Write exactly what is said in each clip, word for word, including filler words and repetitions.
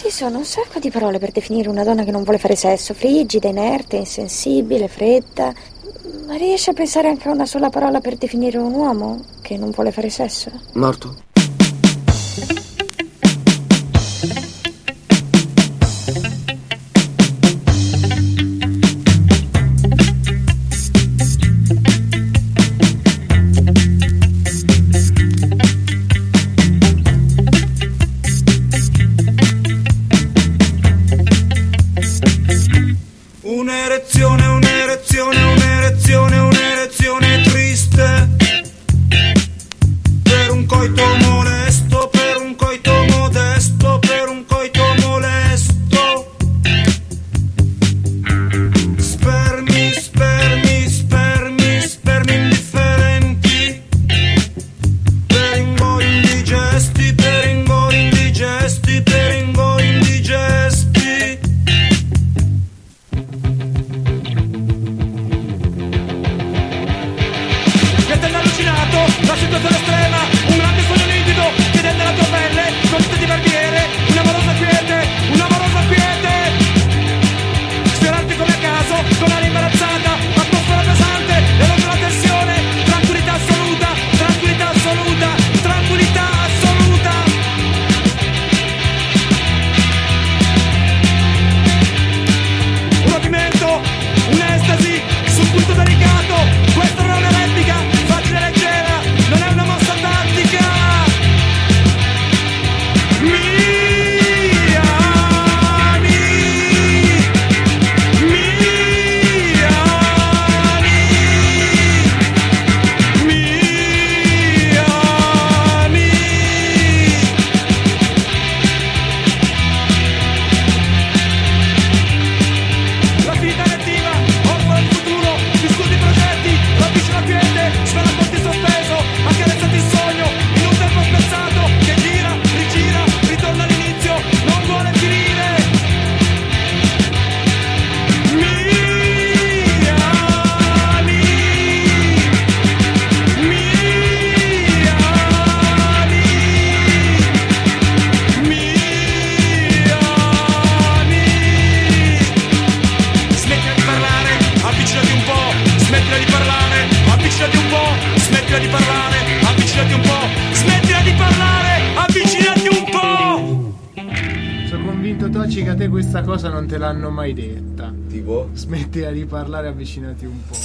Ci sono un sacco di parole per definire una donna che non vuole fare sesso. Frigida, inerte, insensibile, fredda. Ma riesci a pensare anche a una sola parola per definire un uomo che non vuole fare sesso? Morto. Un'erezione, un'erezione, un'erezione, un'erezione triste. Per un coito molesto, per un coito modesto, per un coito molesto. Spermi, spermi, spermi, spermi indifferenti. Per ingoli indigesti, per ingoli indigesti, per ingoli indigesti. La situazione estrema, un grande sogno nitido che dentro la tua pelle, colite di barbiere, un'amorosa quiete, un'amorosa quiete. Sfiorarti come a caso, con l'aria imbarazzata, atmosfera pesante, eroge la tensione, tranquillità assoluta, tranquillità assoluta, tranquillità assoluta. Un movimento, un'estasi, sul punto delicato, questa non è una replica, facile leggera. Non è una mossa tattica. Miami, Miami, Miami. La vita rettiva, orfana di futuro, discuti progetti, rapisci la quiete, svela porti sospeso, accarezzati il sogno, in un tempo spezzato, che gira, rigira, ritorna all'inizio, non vuole finire. Miami, Smettila di parlare, avvicinati un po', smettila di parlare, avvicinati un po', smettila di parlare, avvicinati un po'. Sono convinto, Tocci, che a te questa cosa non te l'hanno mai detta. Tipo? Smettila di parlare, avvicinati un po'.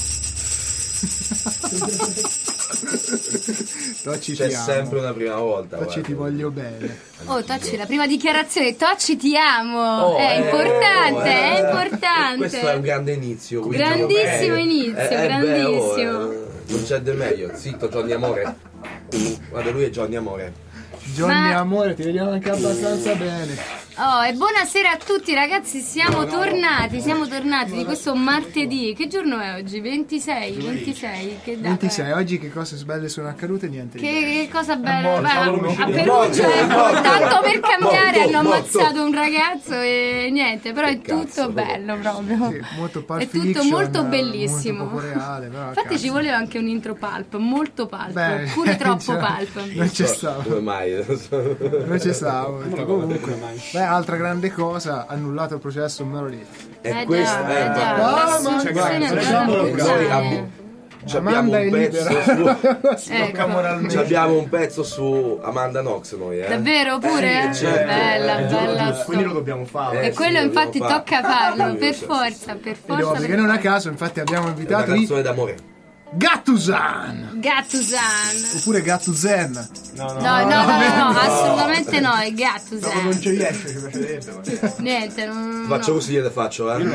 Tocci, c'è ti amo. sempre una prima volta. Tocci, guarda. ti voglio bene. Oh, Tocci, la prima dichiarazione, Tocci ti amo. Oh, è eh, importante, oh, è eh. importante. Questo è un grande inizio. quindi- Grandissimo eh, inizio, eh, eh, grandissimo. Beh, oh, eh, non c'è del meglio. Zitto, Johnny Amore. Guarda, lui è Johnny Amore. Johnny Ma- Amore, ti vediamo anche abbastanza bene. Oh, e buonasera a tutti ragazzi, siamo tornati, siamo tornati di questo martedì. Che giorno è oggi? ventisei, ventisei, che data ventisei, è? oggi che cose belle sono accadute? Niente. Che, di che cosa bella. morto, Va, morto, a morto, Perugia, morto, ecco, tanto per cambiare morto, hanno morto. ammazzato un ragazzo e niente, però è Che tutto cazzo, bello proprio. Sì, molto Pulp È tutto Fiction, molto eh, bellissimo. molto poco reale, però, Infatti cazzo. ci voleva anche un intro pulp, molto pulp, Beh, pure troppo cioè, pulp. non c'è stato. Come mai? Non c'è stato. Comunque, beh, altra grande cosa, annullato il processo Meryl. È Eh questa. già, eh, eh ma- già, No, l'assunzione ma- è andata facciamolo a E così. noi puttane. abbi- ci abbiamo Amanda è un pezzo libera. su, Ecco. moralmente. ci abbiamo un pezzo su Amanda Knox noi, eh. Davvero pure? Eh, certo. Bella, Eh, bella Quindi lo storia. dobbiamo fare. Eh, E quello sì, infatti dobbiamo tocca fare. farlo, per Sì, forza, per Vedevo, forza. perché per non a forza. caso, infatti, abbiamo È una invitato i canzone d'amore. Gattusan Gattusan. oppure Gattuzen. No, no, No, no, no, no, no, assolutamente no, è non Gattusan. ci riesce, ci piacerebbe. Niente, non... Faccio no. così, gliele faccio, eh.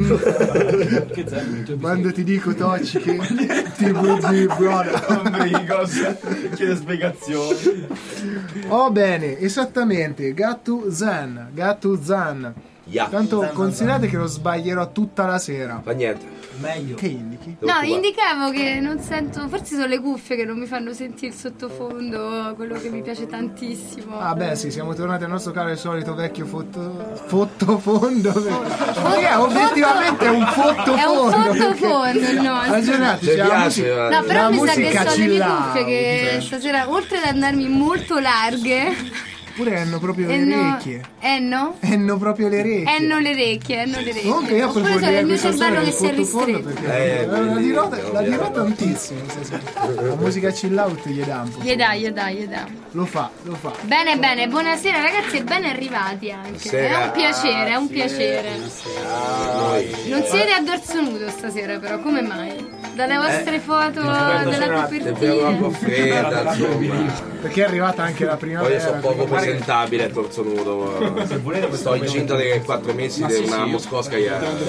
Quando ti dico, Tocci, che ti butti brother. Chiede spiegazioni. Oh, bene, esattamente, Gattusan, Gattusan. Yeah. Tanto considerate che lo sbaglierò tutta la sera. Fa niente. Meglio. Che indichi? Devo No, occupare. indicavo che non sento, forse sono le cuffie che non mi fanno sentire il sottofondo, quello che mi piace tantissimo. Ah beh sì, siamo tornati al nostro caro e solito vecchio fotto, fottofondo. Perché obiettivamente è un fottofondo. È un fottofondo perché- il nostro. Ragionate, Ci c'è la piace, musica. guarda. No, però la mi sa che musica sono le mie chill out, cuffie che cioè. stasera, oltre ad andarmi molto larghe, Oppure hanno proprio le Enno, orecchie. Enno? Hanno proprio le orecchie. Enno le orecchie, enno le orecchie. Comunque io Oppure preferirei sono il mio questa cervello storia che si è del sottofondo ristretto. perché Eh, la dirota, bellissimo, la dirota ovviamente. tantissimo. nel senso, La musica chill out gli dà un po'. Gli dai, gli dai, gli dai. Lo fa, lo fa. Bene, bene, buonasera ragazzi e ben arrivati anche. Sera. È un piacere, è un piacere. Noi. Non siete a dorso nudo stasera però, come mai? Dalle vostre foto della È vero, un po' copertina. fredda, insomma. Perché è arrivata anche la Poi io primavera. sono poco quindi- presentabile a torso nudo. Sto incinta dei quattro mesi di una moscosca.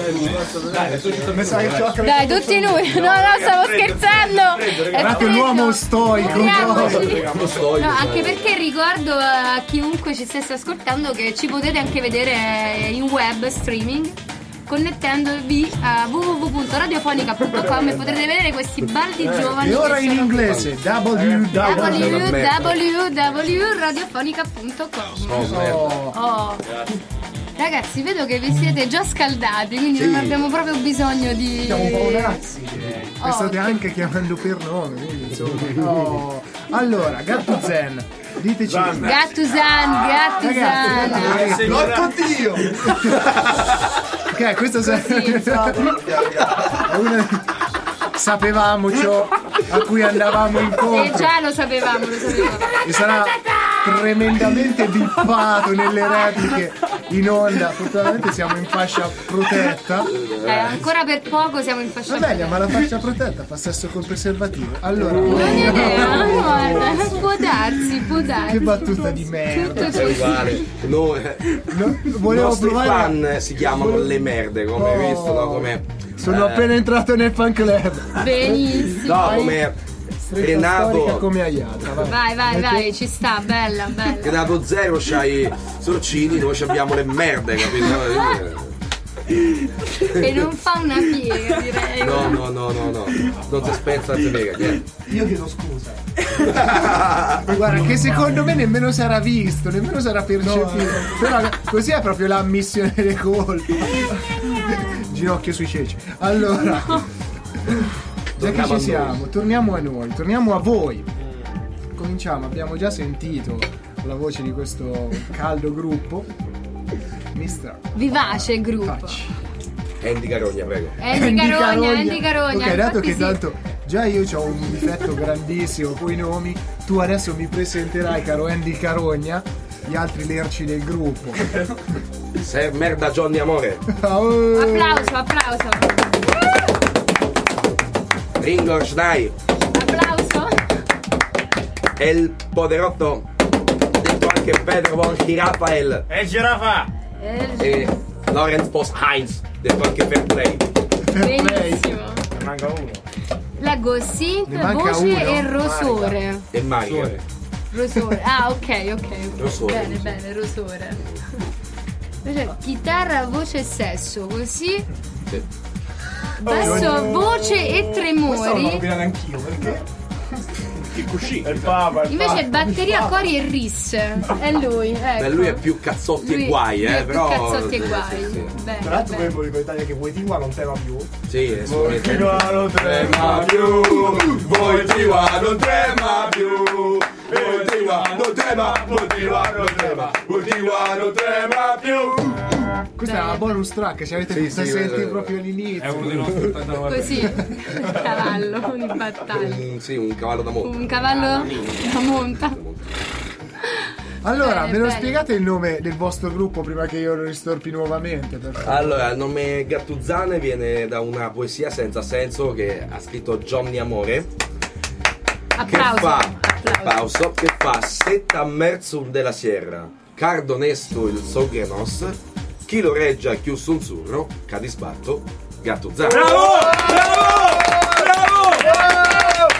Dai, tutti noi. No, no, stavo scherzando. È Guardate freddo. l'uomo stoico. Copriamoci. Lo sto No, anche perché ricordo a chiunque ci stesse ascoltando che ci potete anche vedere in web streaming connettendovi a w w w punto radiofonica punto com e potrete vedere questi baldi giovani E ora che in sono inglese Eh, w w w w w w punto radiofonica punto com. Oh, merda. Oh. Ragazzi, vedo che vi siete già scaldati, quindi non abbiamo proprio bisogno di. Siamo un po' ragazzi. Oh, Mi state che- anche chiamando per nome, quindi insomma. Oh. Allora, Gatto Zen, diteci. Gattusan, Gattusan. Ragazzi, porco Dio! Ok, questo è una... Sapevamo ciò a cui andavamo E incontro. già lo sapevamo, lo sapevamo. E sarà tremendamente bippato nelle repliche in onda. Fortunatamente siamo in fascia protetta. Eh, ancora per poco siamo in fascia Va bene, protetta. ma la fascia protetta fa sesso col preservativo. Allora, Non è vero, guarda, può darsi, può darsi. che battuta di merda. È uguale. No, eh, No, I volevo nostri provare. fan si chiamano le merde, come hai visto, no? Come. Sono eh, appena entrato nel fan club. Benissimo. No, come Stretta storica Renato. come Aiata. vabbè. Vai, vai, vai, ci sta, bella, bella. Renato Zero c'hai Sorcini, noi ci abbiamo le merde, capito? E non fa una piega, direi. No, no, no, no, no. Non si spezza, non si frega, niente. Io chiedo scusa. Guarda che secondo me nemmeno sarà visto, nemmeno sarà percepito. Però così è proprio l'ammissione delle colpe. Ginocchio sui ceci. Allora, già che Torniamo a ci siamo, torniamo a noi, torniamo a voi. Cominciamo, abbiamo già sentito la voce di questo caldo gruppo. mister Vivace gruppo. Touch. Andy Carogna, prego. Andy Carogna, Andy Carogna. Ok, dato infatti che sì. tanto già io ho un difetto grandissimo con i nomi, tu adesso mi presenterai, caro Andy Carogna, gli altri lerci del gruppo. Se merda Johnny Amore. Oh. Applauso, applauso. Ringo Schnei. Applauso. El Poderotto. Detto anche Pedro von Rafael. E girafa! Eh, E Lorenz Post Heinz. Detto anche Fair Play. Benissimo. Ne manca uno. Leggo synth, Ne manca voce uno. e rosore. E Mario. Rosore. Ah, ok, ok. ok. Rosore, Bene, rosore. bene, rosore. Invece, chitarra, voce e sesso, così. Sì. Basso, voce e tremori. combinare anch'io, perché? Che cuscì. Il papa, il Invece papa. batteria, cori e riss. È lui, ecco. Beh, lui è più cazzotti Lui- e guai, lui eh, è più però. cazzotti e sì, guai. sì, sì. Bene, Tra l'altro bene. volevo ricordare che Wojtyła non tema più. Sì, è assolutamente. Wojtyła non tema più. Wojtyła non trema più. Wojtyła non trema, Wojtyła non trema, Wojtyła non trema più. Questa è una bonus track, ci avete Sì, visto sì, sentire eh, proprio all'inizio. È uno dei nostri spettatori. Così, un cavallo di battaglia. Un- sì, un cavallo da moto. Un cavallo da monta. Allora, Bene, me lo bene. spiegate il nome del vostro gruppo prima che io lo ristorpi nuovamente? Per favore? Allora, il nome Gattuzzane viene da una poesia senza senso che ha scritto Johnny Amore. Che Applauso. fa, Applauso. applauso, che fa setta merzum della sierra, cardo onesto il sogrenos, chi lo reggia chiuso un zurro, cadisbatto, Gattuzzane. Bravo! Bravo! Bravo!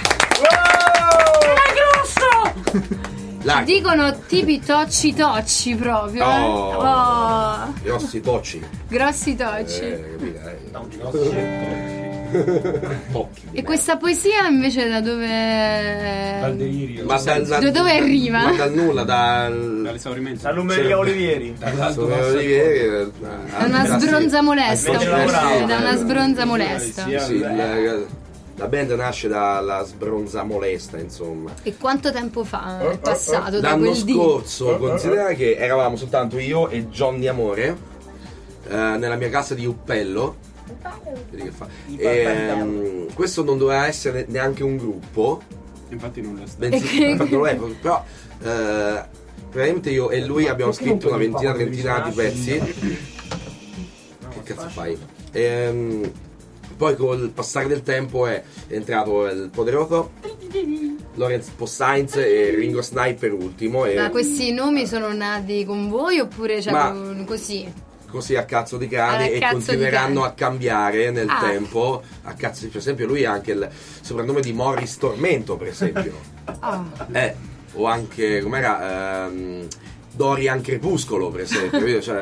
Là, Dicono tipi tocci tocci proprio. eh. Oh. Oh, grossi tocci. grossi tocci. Eh, capito, eh. Occhi. E questa poesia invece da dove. Dal delirio. Ma dal, da, Da dove arriva? Ma dal nulla, dal... Dall'esaurimento. Dall'Umeria Olivieri. Sono Olivieri, eh, Da una ah, sbronza molesta, Invece forse, lavorava. da una sbronza molesta. Sì, sì, il- La band nasce dalla sbronza molesta, insomma. E quanto tempo fa è passato da L'anno quel dì? scorso, considera che eravamo soltanto io e Johnny Amore eh, nella mia casa di Uppello. Vedi che fa. E, um, questo non doveva essere neanche un gruppo. Infatti non lo sta. Bensì, infatti non lo è, però eh, praticamente io e lui abbiamo scritto una ventina, trentina di pezzi. Che cazzo fai? E, poi col passare del tempo è entrato il poderoso Lorenz Possainz e Ringo Starr per ultimo. E Ma questi nomi sono nati con voi oppure cioè, Ma- con- così? così a cazzo di cane Ah, a e cazzo continueranno di a cambiare nel Ah. tempo. A cazzo di, per esempio, lui ha anche il soprannome di Morris Tormento, per esempio. Oh. Eh, o anche com'era ehm, Dorian Crepuscolo, per esempio. Cioè,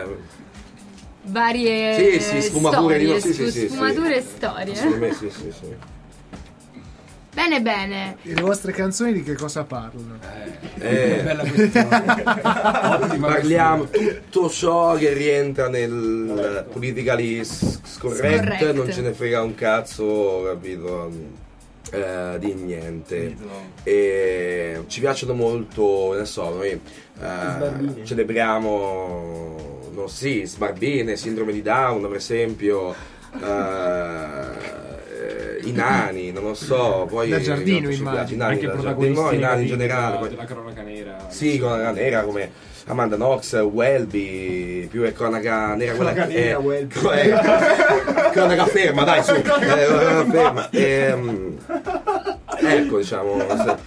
Varie Sì, sì, sfumature di- storie, sì, sì, sì, sfumature e sì. storie. secondo me sì, sì, sì. Bene, bene. E le vostre canzoni di che cosa parlano? Eh, Bella questione. Ottima parliamo tutto ciò che rientra nel politically s- scorrect, Scorrect. non ce ne frega un cazzo, capito? Eh, di niente. E ci piacciono molto, ne so, noi eh, celebriamo, no, sì, sbarbine, sindrome di Down, per esempio. eh, I nani, non lo so, poi Da giardino, ci immagino. piace, i nani Anche da protagonisti giardino, no, i nani in negativi generale. della, poi- della cronaca nera. Sì, cronaca nera come Amanda Knox, Welby, più è cronaca nera quella Cronaca che nera, è, Welby. è- cronaca ferma, dai, su, eh, cronaca ferma. Ehm, ecco, diciamo, se,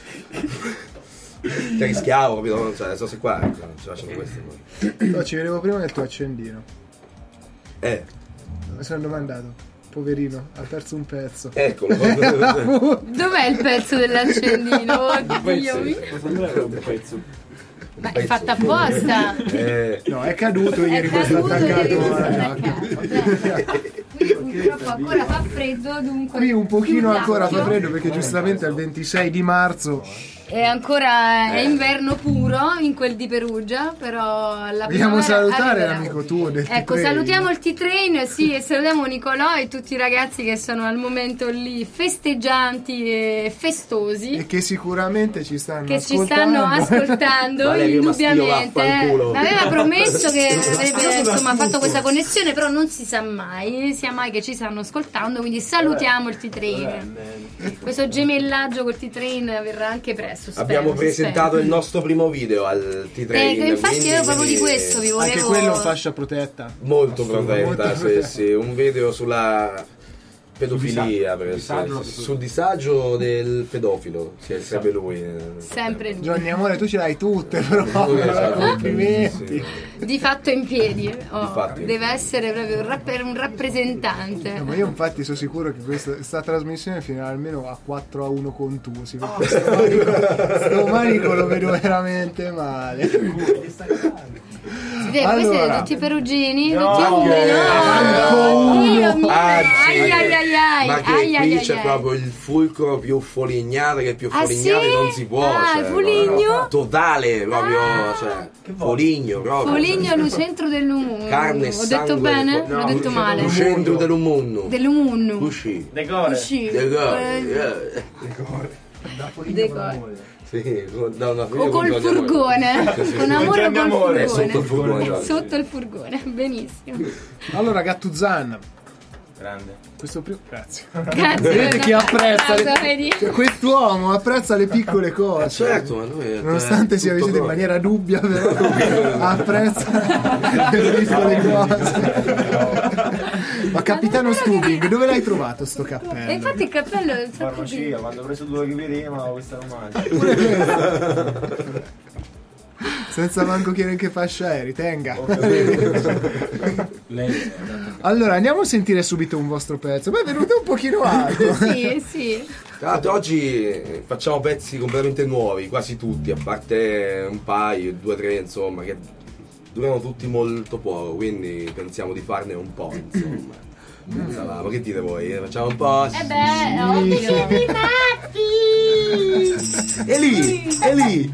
che rischiavo, capito? Cioè, so se qua, ecco, ci lasciano queste poi. No, ci vedevo prima del tuo accendino. Eh, Mi sono domandato, poverino, ha perso un pezzo. eccolo. Dov'è il pezzo dell'accendino? Oddio mio. Questo Andrea era un pezzo. Ma è fatta apposta. Eh, No, è caduto ieri, È questo caduto attaccato ieri questo alla giacca. attaccato. Qui purtroppo ancora fa freddo, dunque. Qui un pochino chiudiamo. ancora fa freddo perché giustamente è il ventisei di marzo. È ancora è Eh. inverno puro in quel di Perugia, però la Vogliamo primavera salutare arriverà. l'amico tuo del Ecco, T-Train. salutiamo il T-Train, sì, e salutiamo Nicolò e tutti i ragazzi che sono al momento lì festeggianti e festosi. E che sicuramente ci stanno Che ci ascoltando. stanno ascoltando Valerio Mastio, indubbiamente. vaffanculo. Aveva promesso che avrebbe insomma fatto questa connessione, però non si sa mai, sia mai che ci stanno ascoltando, quindi salutiamo il T-Train. Questo gemellaggio col T-Train verrà anche presto. spero, abbiamo si presentato spera. il nostro primo video al T-Train. Eh, infatti quindi io proprio di questo vi volevo. Anche quello in fascia protetta. molto protetta, Molto sì, protetta. sì, un video sulla pedofilia, per disagio, esempio, sul disagio del pedofilo, sì, sarebbe lui. eh, Sempre lì. Johnny amore, tu ce l'hai tutte, però. Lui, esatto, Complimenti. sì. Di fatto in piedi. Oh, Di fatto in deve piedi. essere proprio un, rapper- un rappresentante. No, ma io infatti sono sicuro che questa, sta trasmissione finirà almeno a quattro a uno contusi. Perché sto, manico, sto manico lo vedo veramente male. Siete, voi siete tutti perugini? No, tutti no, uomini? No, no. Dio mio. Ah, sì. Ai ai ai ai. Ma che ai, ai, qui ai, c'è ai. proprio il fulcro più folignato che più Ah, folignato sì? non si può. Ah, cioè, il foligno? no, totale, proprio, Ah. cioè, foligno proprio. Foligno al centro del mondo. Carne e Ho sangue detto bene? del- Ho no, detto male. Il centro dell'umunno. Dell'umunno. Usci. Decore. Sì. Decore, eh. Decore. Sì, da una O col furgone. Con amore o col amore. Eh, sotto il furgone. furgone. Sotto il furgone, benissimo. Allora, Gattuzan, Grande. questo primo. Grazie. Grazie. Vedete chi apprezza le- Bravo, vedi? Cioè, quest'uomo apprezza le piccole cose. Certo, ma lui è- Nonostante è sia tutto vestito in proprio. maniera dubbia, però apprezza le piccole cose. Ma capitano Stubing, dove l'hai trovato sto E cappello? infatti il cappello è troppo Farmacia, quando ho preso due che prima, questa romanica. Senza manco chiedere in che fascia eri, tenga. Lei Allora, andiamo a sentire subito un vostro pezzo. Beh, è venuto un pochino alto. Sì, sì. Tra l'altro oggi facciamo pezzi completamente nuovi, quasi tutti, a parte un paio, due o tre insomma, che durano tutti molto poco, quindi pensiamo di farne un po', insomma. Pensavamo, che dite voi? Facciamo un po'? Eh beh, ovvio. E lì, e lì.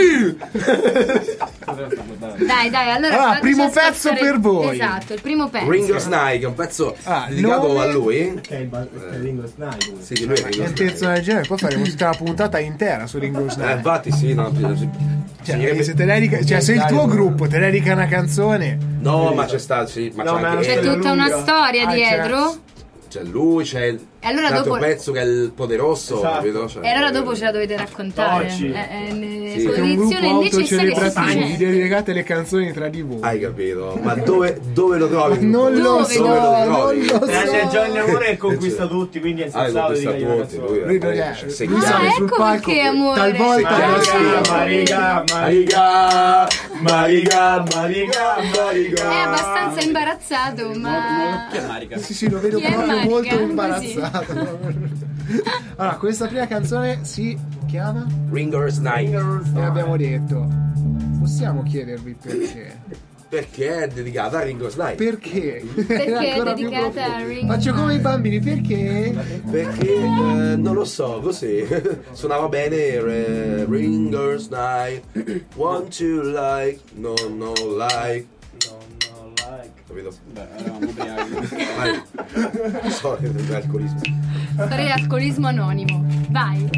Dai, dai, allora, Allora, primo ascoltare- pezzo per voi. Esatto, il primo pezzo. Ringo Starr, che è un pezzo Ah, dedicato nome- a lui. Che è il, ba- che è Ringo Starr. Sì, di lui è Ringo È un Starr. pezzo del genere, poi faremo tutta la puntata intera su Ringo Eh, Starr. infatti sì, no, sì, Cioè, significa- se, te dedica- cioè, se il tuo gruppo te dedica una canzone, no, ma c'è sta, sì, ma No, c'è ma anche C'è tutta una storia Ah, dietro. c'è lui, c'è il E allora l'altro dopo- pezzo che è il Poderoso, Esatto. capito? Cioè, E allora dopo ce la dovete raccontare. Oggi. Eh, eh, ne- Sì. siete un gruppo condizione necessaria e autocelebrativo, vi sufficiente. dedicate le canzoni tra di voi. hai capito? Ma dove, dove lo trovi? Non lo Dove, so, dove? non trovi? lo Grazie a so. Johnny Amore che conquista tutti, quindi è Ah, sensato conquista di una tutti, canzone. lui, Lui eh, perché- c'è lui segnato. sale Ah, sul ecco palco, perché, amore. talvolta Ah, lo scrive. Marica, Marica, Marica, Marica, Marica. È abbastanza imbarazzato, ma. Chi è Marica? Sì, sì, lo vedo Chi è proprio Marica? molto Così. imbarazzato. Allora, questa prima canzone si chiama? Ringo's Night. E abbiamo detto, possiamo chiedervi perché? Perché è dedicata a Ringo's Night. Perché? Perché è Ancora più dedicata profondo. a Ringo Faccio come i Starr. bambini, perché? Perché eh, non lo so, così suonava bene eh, Ringo's Night. Want to like, no, no, like. Capito? Beh, eravamo ubriachi. Vai. Storia dell'alcolismo. Storia di alcolismo anonimo. Vai.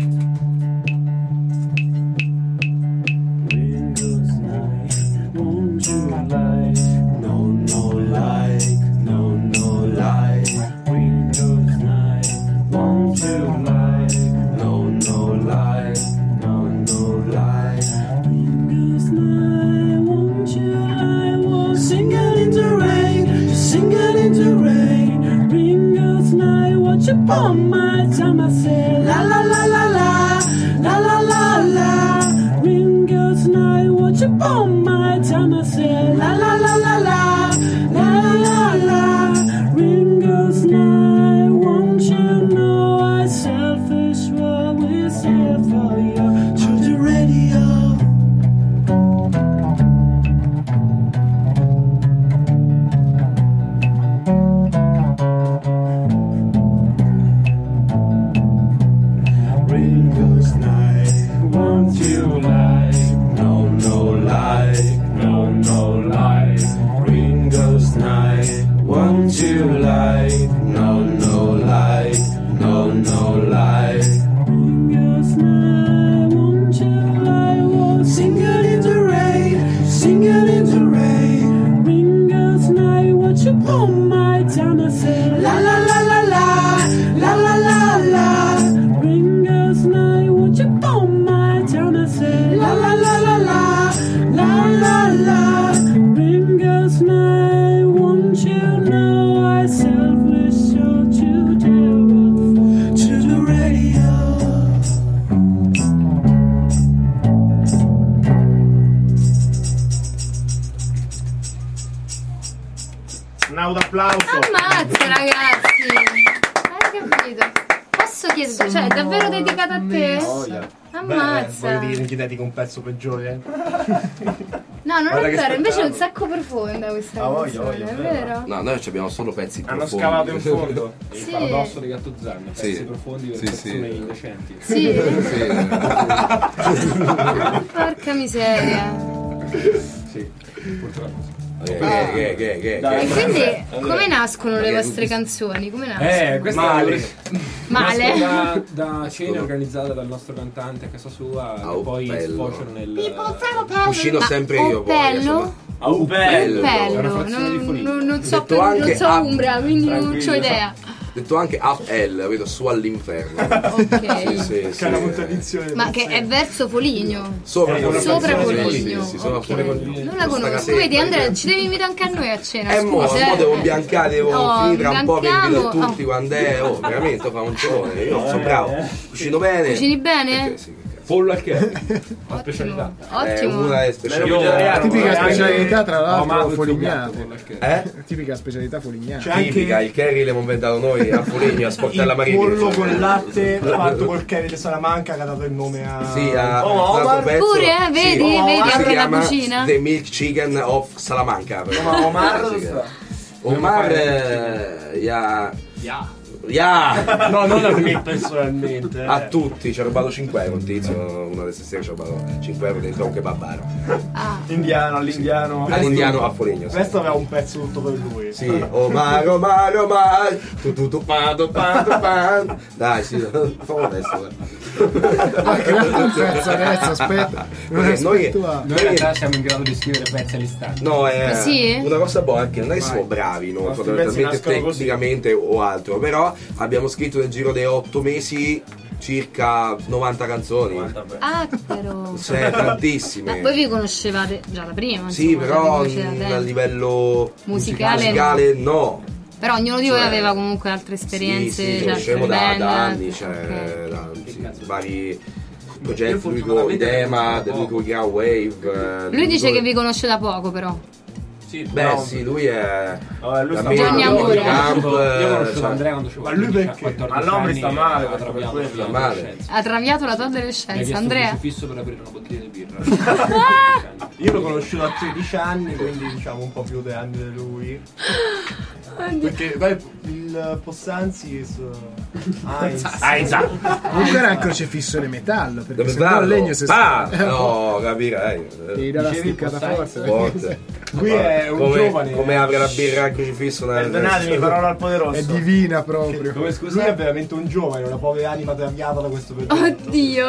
No, no, like, no, no, like. Ringo's Night. Want to like, no, no, like, no, no, like. Ringo's Night. Want you like, want sing it in the rain, sing it in the rain. Ringo's Night. Want you on my time? I say la la la la la, la la la la. Ringo's Night. Want you on my time? I say la la la la la, la la la. Ringo's Night. Won't you know I selfish what we say for you to the radio. Ringo's Night. Won't you like? No, no, like. No, no, like. Ringo's Night. Won't you like? No, no, like. No, no, like. Ringo's Night. Won't you like? Won't sing it in the rain. Sing it in the rain. Ringo's Night. Won't you pull my time? I say la la la la la. La la la la. Ringo's Night. Won't you pull my time? I say la la la la la. La la la. Ringo's Night. Won't you know I selfish so to deal with to the radio. Un applauso. Ammazza, ragazzi. Hai capito? Posso chiedere, cioè, è davvero dedicata a te? Ammazza. Vuoi dire che dedico un pezzo peggiore? No, non Guarda è che vero, invece è un spettacolo. sacco profonda questa Ah, voglio, canzone, voglio, è è vero? No, noi abbiamo solo pezzi Hanno profondi. scavato in fondo. Il Sì. paradosso di Gattuzzan, pezzi Sì. profondi per Sì, persone sì. indecenti. Sì, Sì. porca miseria. Sì, purtroppo. Che, che, che, che, Dai. E che. quindi come nascono le Perché vostre tutti- canzoni? Come nascono? Eh, questa Male. è Male. da, da cene organizzate dal nostro cantante a casa sua, Ah, che poi bello. sfociano nel Cucino Ma sempre io poi. Oppello? insomma. A un bello. bello. È una Bello, frazione di non, Foligno. non- non so, Detto per- anche non so a- Umbra, quindi non Tranquillo. ho idea. Detto anche Up L, vedo su all'inferno. Ok. Sì, sì, sì. Che è una contraddizione. Ma che è verso Foligno. Sopra Eh, una Sopra canzone di Foligno. Sì, sì, sopra Ok. Foligno. Non la conosco. casetta, Vedi Andrea, che- ci devi invitare anche a noi a cena. Eh mo, scusa, mo eh. devo imbiancare, devo Oh, finire tra un po' per imbianchiamo. invitare tutti Oh. quando è. Oh, veramente fa un cenone. Io sono bravo. Cucino bene. Cucini bene? Perché sì, che cazzo. pollo al curry. Ottimo. specialità. È Ottimo. una delle Io- specialità. Tipica anche- specialità, tra Ho l'altro, amato il suo folignate. piatto, pollo al curry. Eh? Tipica specialità folignate. C'è Tipica, anche il curry l'abbiamo inventato noi a Foligno, a Sportella il Marini. pollo con latte fatto col curry di Salamanca che ha dato il nome a Sì, a Oh, un altro Omar. pezzo. Pure, eh, vedi, Sì. vedi Omar anche Si la chiama cucina. The Milk Chicken of Salamanca. Ma Omar Sì, dove sì. sta? Omar eh, ya Yeah. Yeah! No, non a me personalmente. A tutti, ci ha rubato cinque euro un tizio, una delle sere ci ha rubato cinque euro dentro un kebabaro. Ah. Indiano, all'indiano. All'indiano a Foligno. Sì. Questo aveva un pezzo tutto per lui. Sì, Omar, Omar, Omar, tu tu tu pan, tu pan, tu pan. Dai, sì, facciamo adesso. Ma che un pezzo adesso, aspetta. Non Perché noi, aspetto a- Noi in realtà siamo in grado di scrivere pezzi all'istante. no, è Sì? una cosa buona anche non è che siamo Vai. bravi, no, I nostri fondamentalmente pezzi nascono così. tecnicamente o altro, però abbiamo scritto nel giro dei otto mesi circa novanta canzoni. Ah, però. Sì, tantissime. Ma voi vi conoscevate già da prima? Sì, insomma, però vi conoscete da a tempo. livello Musicale musicale no. Però ognuno di voi Cioè, aveva comunque altre esperienze, Sì, sì, cioè conoscevo altre da, band, da anni, altre- cioè, ok. da, sì, vari progetti, lui con Idema, lui con Ground Wave. eh, Lui dice con- che vi conosce da poco, però. Sì, Beh però- sì, lui è Vabbè, lui la sta mia- Johnny male. Amore. il camp, Io ho conosciuto cioè, Andrea quando c'avevo Ma lui quattordici perché? quattordici All'uomo anni sta male, e per attraviato questo. la Sta male. adolescenza. Ha traviato la tua Mi ha adolescenza, chiesto un Andrea. crocifisso per aprire una bottiglia di birra. Io l'ho conosciuto a tredici anni, quindi diciamo un po' più di anni di lui. Perché beh, il Possanzi su Heinz. Comunque era il crocifisso di metallo, perché dove se no il parlo? legno si Ah, no, capirai. Gli dà la Dicevi sticcata Possanzi? forte. Forte. Qui è un come, giovane. come apre la birra al crocifisso nel- Perdonatemi, parola al poderoso. È divina proprio. Come scusa, è veramente un giovane, una povera anima traviata da questo periodo. Oddio.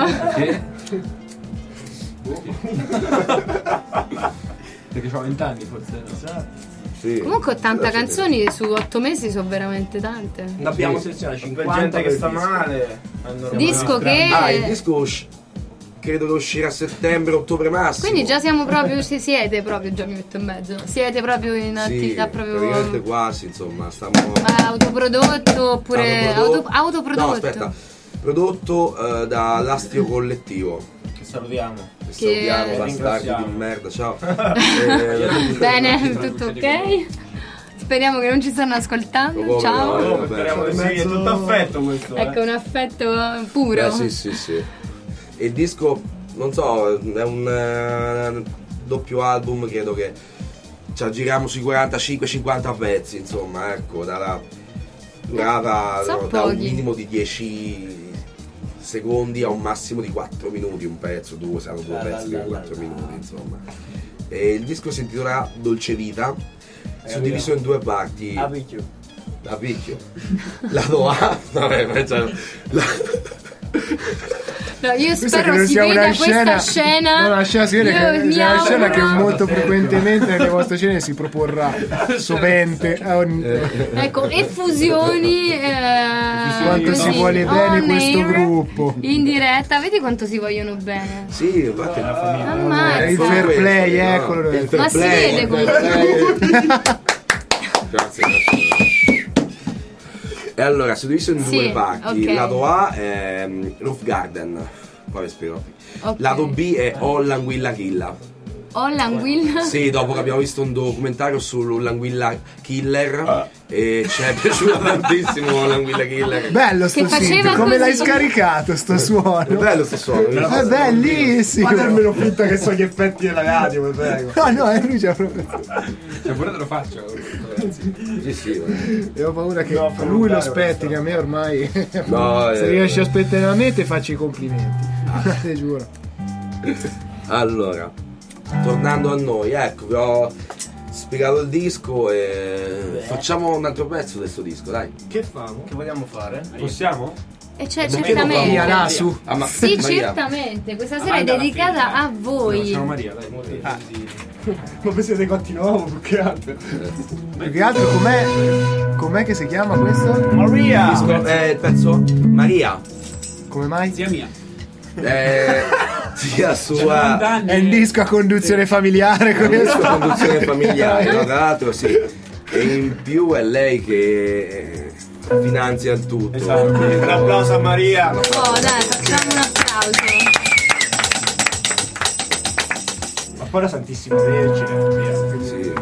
Perché ho venti anni forse, no? Sì. Comunque ottanta Però c'è- canzoni su otto mesi sono veramente tante. Ne abbiamo Sì. selezionato Per cinquanta gente che sta per disco. male. Disco che... Ah, il disco usci- credo che uscirà a settembre, ottobre massimo. Quindi già siamo proprio, ci siete proprio, già mi metto in mezzo. Siete proprio in sì, attività proprio praticamente quasi, insomma, stiamo eh, autoprodotto oppure Autoprodotto. auto, autoprodotto. No, aspetta. Prodotto eh, da L'Astio Collettivo. Che salutiamo. Che Che- salutiamo, bastardi Ringraziamo. di merda, ciao. Eh, Bene, tutto ok? Speriamo che non ci stanno ascoltando. Come Ciao. no? Oh, vabbè, speriamo di cioè- sì, è tutto affetto questo. eh. Ecco un affetto puro. Beh, sì, sì, sì. E il disco, non so, è un eh, doppio album, credo che ci aggiriamo sui quarantacinque cinquanta pezzi, insomma, ecco, dalla durata So no, da un pochi. minimo di dieci secondi a un massimo di quattro minuti, un pezzo, due, saranno due La, la, pezzi di la, la, quattro la. minuti, insomma. E il disco si intitolerà Dolce Vita, suddiviso in due parti. Ah, picchio. A picchio. Lato A, vabbè, ma cioè, la- No, io Questa spero credo si sia veda una scena, questa scena. no, una scena, si vede Io che mi sia una scena auguro- che molto frequentemente nelle vostre scene si proporrà sovente a ogni- Ecco, effusioni. Eh, Quanto così, si vuole bene on questo air, gruppo. In diretta, vedi quanto si vogliono bene. Sì, infatti Ammazza. il Solo fair questo, play, no? eccolo. Il fair Ma si play, vede il fair play. Grazie, grazie. E allora, suddiviso in Sì, due parti. ok. Lato A è mm, Roof Garden, poi vi spiego. Ok. Lato B è All l'Anguilla Killa. Ho l'anguilla. Sì, dopo che abbiamo visto un documentario sull'Anguilla Killer e ci è piaciuto tantissimo l'Anguilla Killer. Bello sto Che faceva synth, come così. l'hai scaricato sto È suono? bello sto suono. È bellissimo. Fate almeno finta che so gli effetti della radio, vi prego. No, no, eh, lui c'ha proprio. Cioè pure te lo faccio. Sì, sì. vabbè. E ho paura che No, lui lo volontario, aspetti, che a me ormai. No, Se eh. riesci a aspettare a me, ti faccio i complimenti. Te giuro. Allora, tornando a noi, ecco, vi ho spiegato il disco e facciamo un altro pezzo di questo disco, dai. Che famo? Che vogliamo fare? Possiamo? E cioè, Ma che certamente. Via, là, su. Ah, ma- Sì, Maria. certamente. Questa sera è dedicata a voi. Ciao Maria, dai. Ah. Ma pensate quanti nuovo più che altro? Più che altro, com'è. Com'è che si chiama questo? Maria! Disco- eh, il pezzo Maria. Come mai? Zia mia. Eh, sia sua È un disco a conduzione familiare questo. sua conduzione familiare, no? Tra l'altro sì. E in più è lei che finanzia il tutto. Esatto. Un applauso a Maria! Oh, dai, facciamo un applauso. Ma poi la Santissima Vergine. Sì.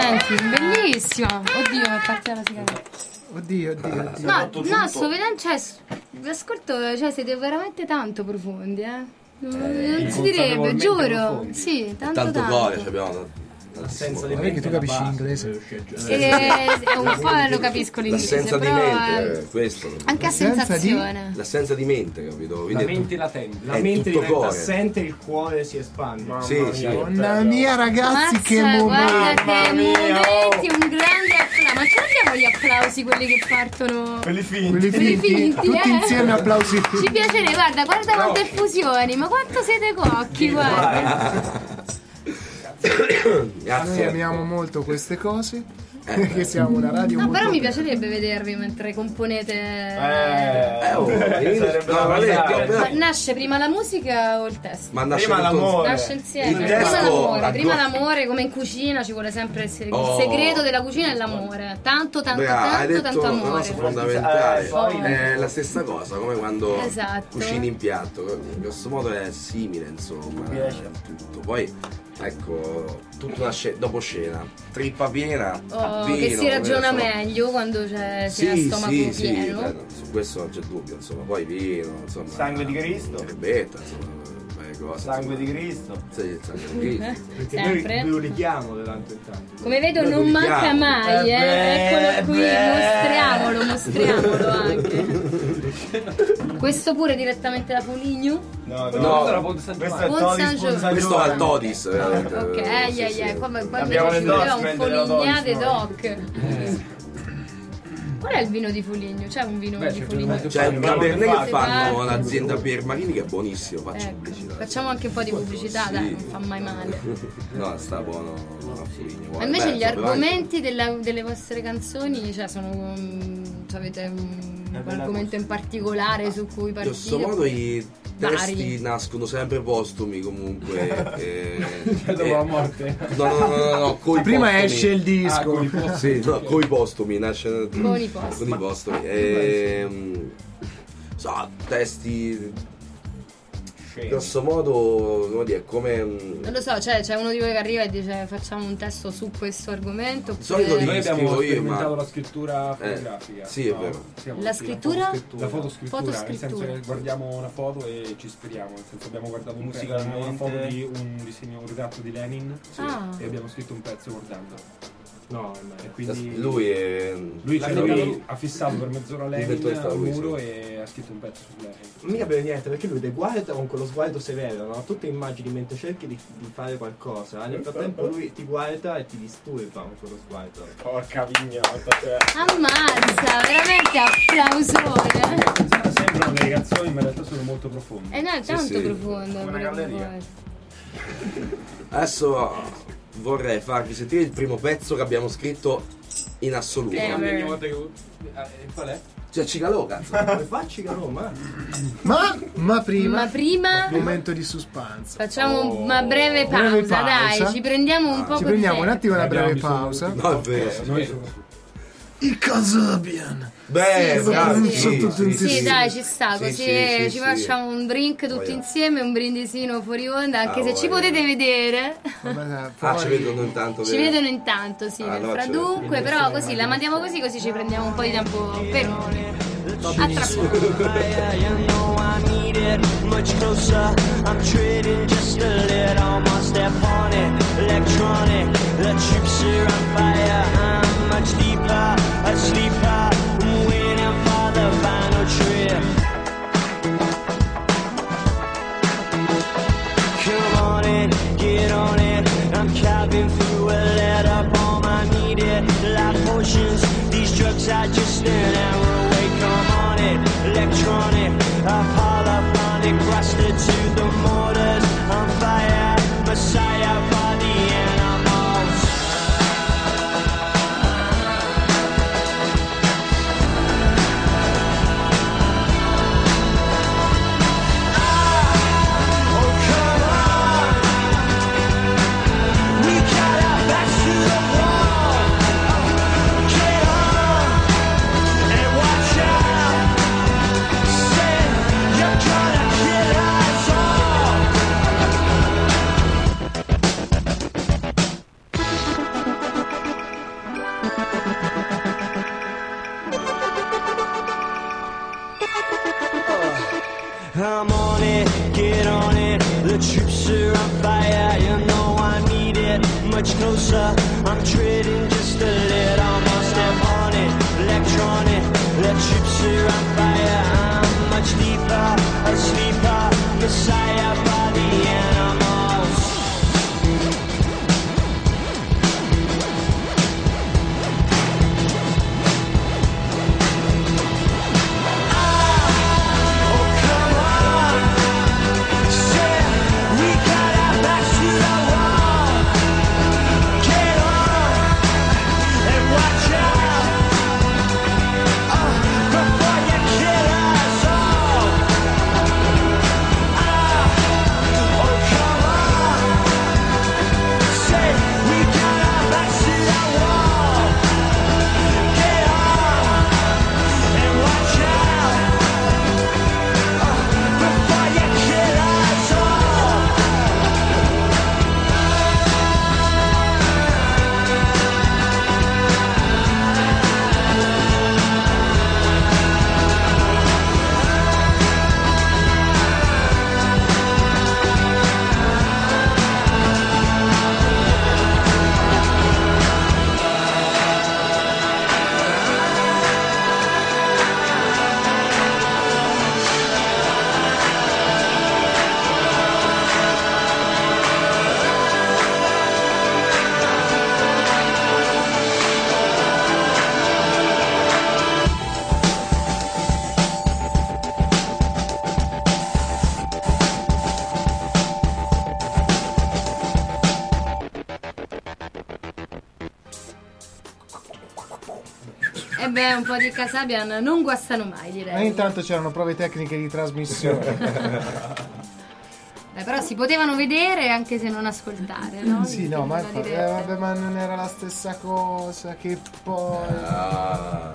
Senti, bellissima. Oddio, è partita la sigaretta. Oddio, oddio, oddio. No, no, sto vedendo, cioè, vi ascolto, cioè, siete veramente tanto profondi, eh. Non, non si direbbe, giuro. Profondi. Sì, tanto tanto. Tanto cuore ci abbiamo. L'assenza di mente, che tu capisci inglese. Eh, un po' lo capisco l'inglese. L'assenza però, di mente, eh, questo. Anche a sensazione. Di... L'assenza di mente, capito? Quindi la mente latente. La mente diventa assente e il cuore si espande. Mamma sì, mia, sì. Mamma mia, ragazzi, Mazza, che momento! Guarda che momenti, un grande applauso. Ma ce l'abbiamo gli applausi, quelli che partono. Quelli finti. Quelli finti, Quelli finti tutti eh. insieme applausi. Ci piacerebbe, guarda, guarda quante effusioni, ma quanto siete cocchi, guarda. Grazie. Noi amiamo molto queste cose. Perché siamo una radio no, molto però mi bella. piacerebbe vedervi mentre componete. Eh, oh, sarebbe no, ma lei, ma nasce prima la musica o il testo? Ma nasce prima l'amore. Nasce insieme. Il Prima testo l'amore, a prima due- l'amore, come in cucina ci vuole sempre essere. Il Oh. segreto della cucina è l'amore. Tanto, tanto, Beh, hai tanto, detto tanto una amore. cosa fondamentale. Eh, poi- È la stessa cosa, come quando Esatto. cucini in piatto. In questo modo è simile, insomma. piace. Tutto. Poi, ecco, tutta una scena, dopo scena, trippa piena. Oh, vino, che si ragiona so. meglio quando c'è, si ha Sì, stomaco sì, sì, pieno. beh, no, su questo non c'è dubbio, insomma, poi vino, insomma. Sangue di Cristo. Erbetta, insomma, belle cose. Sangue insomma. di Cristo. Sì, il sangue di Cristo. Perché Sempre. noi lo richiamo di tanto in tanto. Come vedo Noi non lo manca richiamo. mai, eh. Eh beh, Eccolo qui, beh. mostriamolo, mostriamolo anche. Questo pure direttamente da Foligno? No, No, Questo era Ponte San questo Giovanni. è Buon Todis, San buon San Giovanni. Questo va al Giovanni. Todis, veramente. Ok, eh, ai sì, ai sì. ai, qua, qua Abbiamo invece ci voleva un l'endorsement della Folignate Todis, doc. Qual è il vino di Foligno? C'è un vino Beh, di c'è Foligno? veramente C'è un Abbiamo Cabernet che fatto. fanno un'azienda Pier Marini che è buonissimo, faccio Ecco, pubblicità. facciamo anche un po' di pubblicità, Sì. dai, non fa mai male. No, sta buono a Foligno. Ma invece Beh, gli però anche- argomenti della- delle vostre canzoni, cioè sono um, avete un, un argomento in particolare su cui In partire? questo modo i testi Vari. nascono sempre postumi comunque. eh, Dopo eh, la morte. No, no, no, no, no, coi Prima postumi. esce il Ah, disco. con i posti. Sì, no, coi postumi, nasce Con i postumi. con i postumi. Ehm, so, testi grosso modo, come dire, come Non lo so, cioè c'è uno di voi che arriva e dice facciamo un testo su questo argomento. Di solito oppure- li- Noi abbiamo scrivo io, sperimentato ma- la scrittura Eh, fotografica. sì, è vero. Siamo La sì, scrittura? La fotoscrittura, nel Fotoscrittura. senso che guardiamo una foto e ci ispiriamo, nel senso abbiamo guardato un pezzo, Musicalmente. una foto di un disegno, un ritratto di Lenin Ah. e abbiamo scritto un pezzo guardando. No, E quindi lui è lui, l'ha cioè, inventato lui lui. ha fissato per mezz'ora Lenin L'inventore stava al lui, muro sì. e ha scritto un pezzo su Lenin. mica per niente, perché lui ti guarda con quello sguardo severo, no? Tu ti immagini mentre cerchi di, di fare qualcosa, nel frattempo lui ti guarda e ti disturba con quello sguardo. Porca vignotta, cioè. Ammazza, veramente applausone. Sembrano delle canzoni ma in realtà sono molto profonde. Eh no, è Sì, tanto sì. profondo. Una però galleria. poi. Adesso vorrei farvi sentire il primo pezzo che abbiamo scritto in assoluto. Eh, Ogni beh. volta che... eh, qual è? Cioè Cicalò, cazzo. Come facci che Roma? Ma, ma prima, Ma prima momento di suspense. facciamo una breve pausa, Breve pausa. dai, ci prendiamo un po' Ci prendiamo un attimo una breve Abbiamo pausa. bisogno No, è vero. Noi soprattutto. I Kasabian. Beh, Sì, bravi, sì, sì, sì, sì, Sì, dai, ci sta, Sì, così sì, sì, ci sì. facciamo un drink tutti Voglio. insieme, un brindisino fuori onda, anche Ah, se ci voglio. potete vedere. Ah, ci vedono intanto. Ci vero? vedono intanto, sì, Ah, nel no, fradunque, però così la mandiamo così, così ci prendiamo un po' di tempo per noi. A tra poco. You know I need it much closer. I'm trading just a little more step on it. Electronic, the troops are on fire. I'm much deeper, a sleeper. I'm waiting for the final trip. Come on in, get on it. I'm carving through a letter bomb. I need it. Life potions, these drugs are just an hour away. Come on it, electronic, a polyphonic, rusted to the mortars. On fire, messiah for the animals. Oh, come on. We got our backs to the wall. Get on and watch out. Say you're gonna kill us all. on it, get on it. The troops are on fire, you know I need it. Much closer, I'm treading just a little more. Step on it, electronic. The troops are on fire, I'm much deeper, a sleeper, messiah by the animals. E beh, un po' di Kasabian non guastano mai, direi. Ma intanto c'erano prove tecniche di trasmissione. Beh, però si potevano vedere anche se non ascoltare, no? Sì, no, ma, infatti, eh, vabbè, ma non era la stessa cosa che poi... Ah.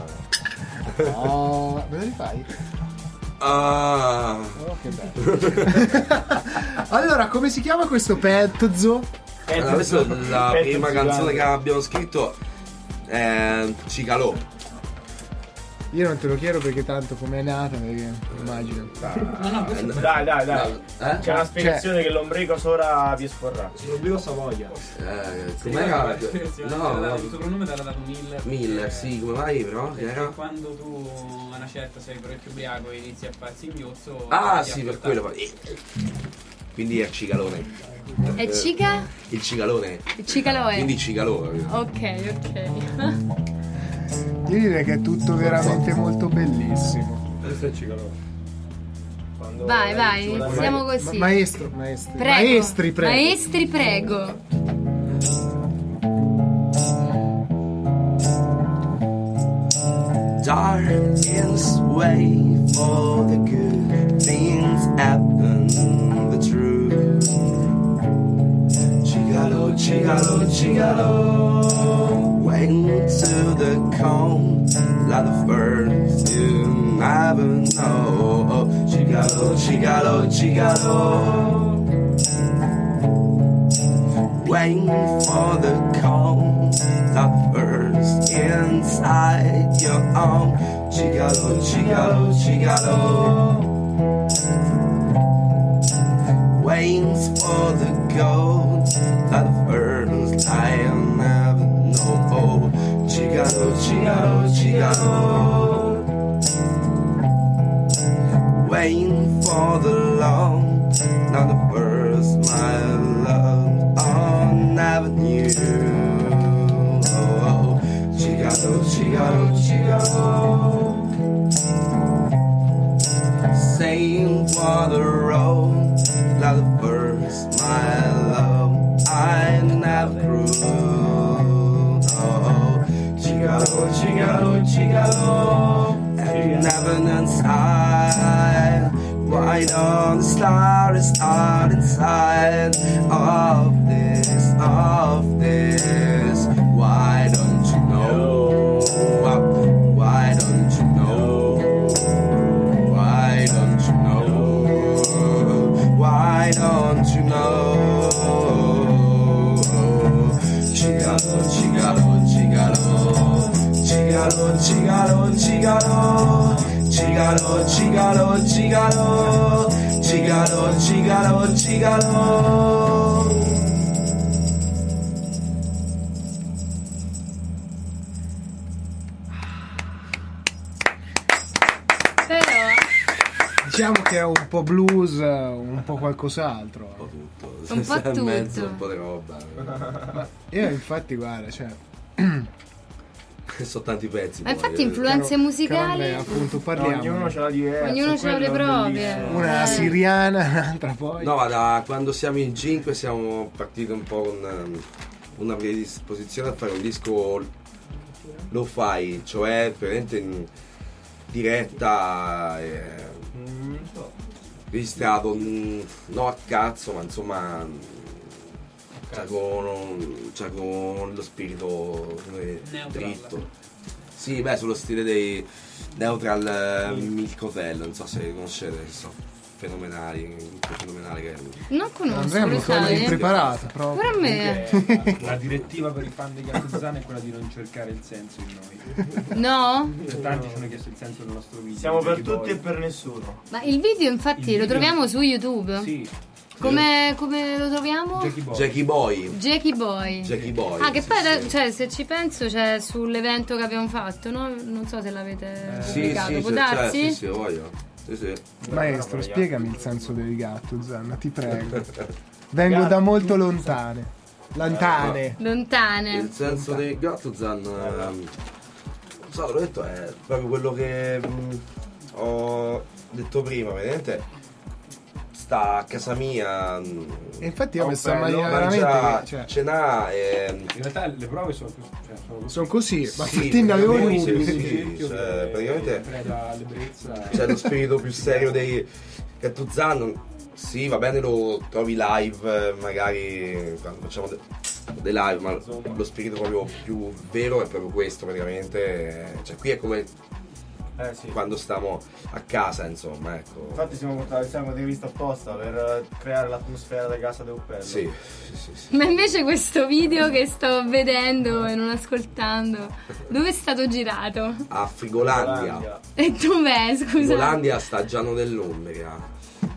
Oh, me lo rifai? Ah. Oh, che bello. Allora, come si chiama questo pezzo? Allora, questa è la Pezzo prima gigante. canzone che abbiamo scritto, è Cicalò. Io non te lo chiedo perché tanto com'è nata, perché immagino. No, no, questo è- Dai, dai, dai. Eh? C'è una spiegazione che l'ombrico ora vi esporrà. L'ombrico Savoia. Eh, Sì, com'era? guarda, ispirazione, No, era- no, il soprannome te l'ha dato Miller. Miller, sì, come mai però? Che Perché era? quando tu a una certa sei parecchio ubriaco e inizi a farsi inghiosso. Ah, ti sì, per affronta- quello. Quindi è Cicalone. E Cica? Il Cicalone. Il Cicaloe. Quindi Cicalò. Ok, ok. Io direi che è tutto veramente molto bellissimo. Questo è Cicalò. Quando Vai, vai, giù da- iniziamo così. Ma- maestro, maestri. Prego. Maestri, prego. Maestri, prego. Darkness way for the good things happen the truth. Cicalò, Cicalò, Cicalò went to the cone like the first you never know. Cicalò, Cicalò, Cicalò waiting for the cone that bursts inside your own. Cicalò, Cicalò, Cicalò waiting for the gold that burns I never know. Cicalò, Cicalò, Cicalò waiting for the long now the first my love on avenue. Oh, Cicalò, Cicalò, Cicalò saying for the road now the first my love I never grew. Oh, Cicalò, Cicalò, Cicalò and never inside. Why don't the stars start inside of this, of this? Why don't you know? Why don't you know? Why don't you know? Why don't you know? Cicalò, Cicalò, Cicalò, Cicalò, Cicalò, Cicalò, Cicalò, Cicalò, Cicalò, Gigalo, gigalo, gigalo. Diciamo che è un po' blues, un po' qualcos'altro. Un po' tutto. Un po' tutto. Mezzo, un po' di roba. Ma io infatti guarda, cioè sono tanti pezzi. Ma poi. infatti influenze Caro- musicali. caro Andrea, appunto parliamo. No, ognuno ce l'ha diversa. Ognuno ce l'ha le quello è proprie. bellissimo. Una è la Eh. siriana, l'altra poi. No, ma da quando siamo in cinque siamo partiti un po' con um, una predisposizione a fare un disco lo-fi, cioè veramente in diretta, eh, registrato mm, no a cazzo, ma insomma cioè con, cioè con lo spirito come, dritto. Sì, beh, sullo stile dei Neutral eh, Milk Hotel, non so se conoscete, sono fenomenali, fenomenali che Non conosco, Andrea lo mi sono sai? impreparato proprio. Pure a me. Comunque, la direttiva per i fan degli Yakuza è quella di non cercare il senso in noi. No? Cioè, tanti ci hanno chiesto il senso del nostro video. Siamo per Jackie tutti Boy. e per nessuno. Ma il video infatti Il lo video- troviamo su YouTube? Sì, Come, come lo troviamo? Jackie Boy. Jackie Boy. Jackie Boy. Jackie Boy. Ah, che sì, poi, sì. da- cioè, se ci penso, c'è sull'evento che abbiamo fatto, no? Non so se l'avete Eh, Sì, pubblicato, sì, può sì, darsi? cioè, sì, sì, lo voglio. Sì, sì. Maestro, spiegami il senso del gatto, Zanna, ti prego. Vengo da molto lontane. Lontane. Lontane. Il senso dei Gattuzan, ehm, non so, l'ho detto, è proprio quello che mh, ho detto prima, vedete? Sta a casa mia, mh, E infatti io ho mi sto bello, mangiando mangia, veramente. Cioè, cena e... In realtà le prove sono, cioè, sono sono così, ma Sì, infatti ne avevo sì, dubbi. sì, un sì. cerchio cioè, che praticamente- crea l'ebbrezza. c'è lo spirito più serio dei Gattuzan. Sì, va bene, lo trovi live, eh, magari quando facciamo de- dei live, ma lo spirito proprio più vero è proprio questo praticamente. Cioè, qui è come Eh sì. quando stiamo a casa, insomma, ecco. Infatti siamo portati siamo di vista apposta per creare l'atmosfera da casa del Uppello. Sì, sì, sì, sì. Ma invece questo video che sto vedendo e non ascoltando, dove è stato girato? A Frigolandia. Olandia. E dov'è, scusa? Frigolandia, Staggiano dell'Umbria.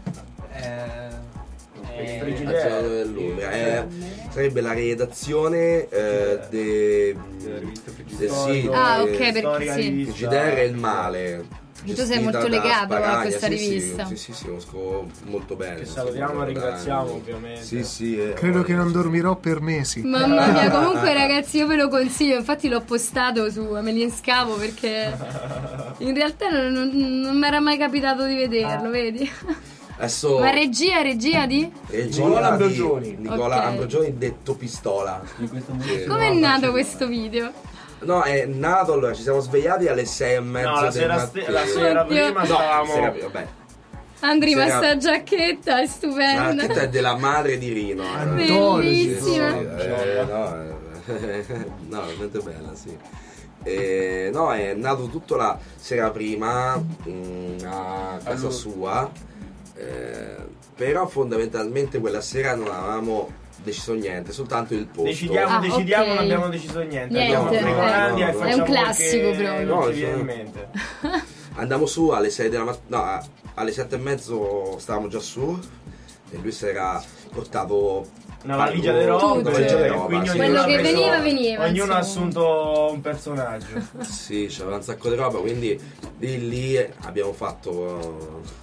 Eh, Staggiano dell'Umbria. Eh, sarebbe la redazione eh, de, del sito. Ah, ok, eh, perché Storica sì. rivista. Frigidaire e il male. Tu sei gestita molto da legato a Sparagna. questa Sì, sì, rivista. Sì, sì, sì, conosco molto bene. Che insomma, salutiamo e ringraziamo, da- ovviamente. Sì, sì. eh, Credo che non dormirò per mesi. Mamma mia, comunque ragazzi io ve lo consiglio, infatti l'ho postato su Amelie Scavo perché in realtà non, non, non mi era mai capitato di vederlo, vedi? Adesso Ma regia, regia di? regia Nicola di Ambrogioni. Nicola Ok. Ambroggioni detto Pistola. Sì. Come è nato questo video? No, è nato, allora ci siamo svegliati alle sei e mezza No, la del sera, mattino. ste- la sera Oddio. prima No, stavamo. sera prima, vabbè. Andri, ma Sera- sta giacchetta è La stupenda. testa è della madre di Rino. eh. Bellissima. Sì, eh, no, eh, no, è veramente bella, sì. Eh, no, è nato tutto la sera prima mh, a casa sua, eh, però fondamentalmente quella sera non avevamo deciso niente, soltanto il posto. Decidiamo, Ah, decidiamo, ok. non abbiamo deciso niente. Niente, Andiamo a eh. Frigolandia No, e no, facciamo è un quel classico che proprio. non No, ci viene cioè- in mente. Andiamo su alle sei della mattina, no, a- alle sette e mezzo stavamo già su e lui si era portato Una valigia di roba, Tutto. una valigia di e roba, quindi sì. ognuno Quello ha che preso- veniva, veniva, Ognuno insomma. ha assunto un personaggio. Sì, c'era un sacco di roba, quindi lì, lì abbiamo fatto uh,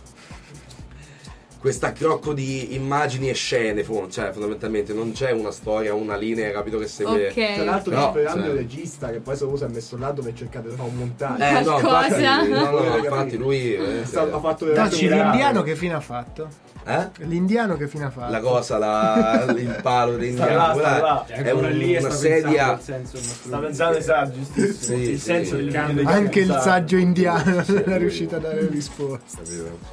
questo accrocco di immagini e scene, fo- cioè fondamentalmente non c'è una storia, una linea, capito, che segue. Ok. Tra l'altro No, sperando cioè- il regista che poi solo si è messo là dove cercate di fare un montaggio. Eh no, Qualcosa? infatti, no, no, Capito? infatti lui eh, Sta- ha fatto Dacci veramente un l'indiano miracolo. che fine ha fatto? eh? L'indiano che fine ha fatto? La cosa, la, il palo Sta d'indiano, là, quella sta là. è un- una sedia. Sta pensando esatto, giustissimo. Sì, il sì. senso del video degli Anche il Yakuza. saggio indiano non è riuscito a dare risposta. Capito?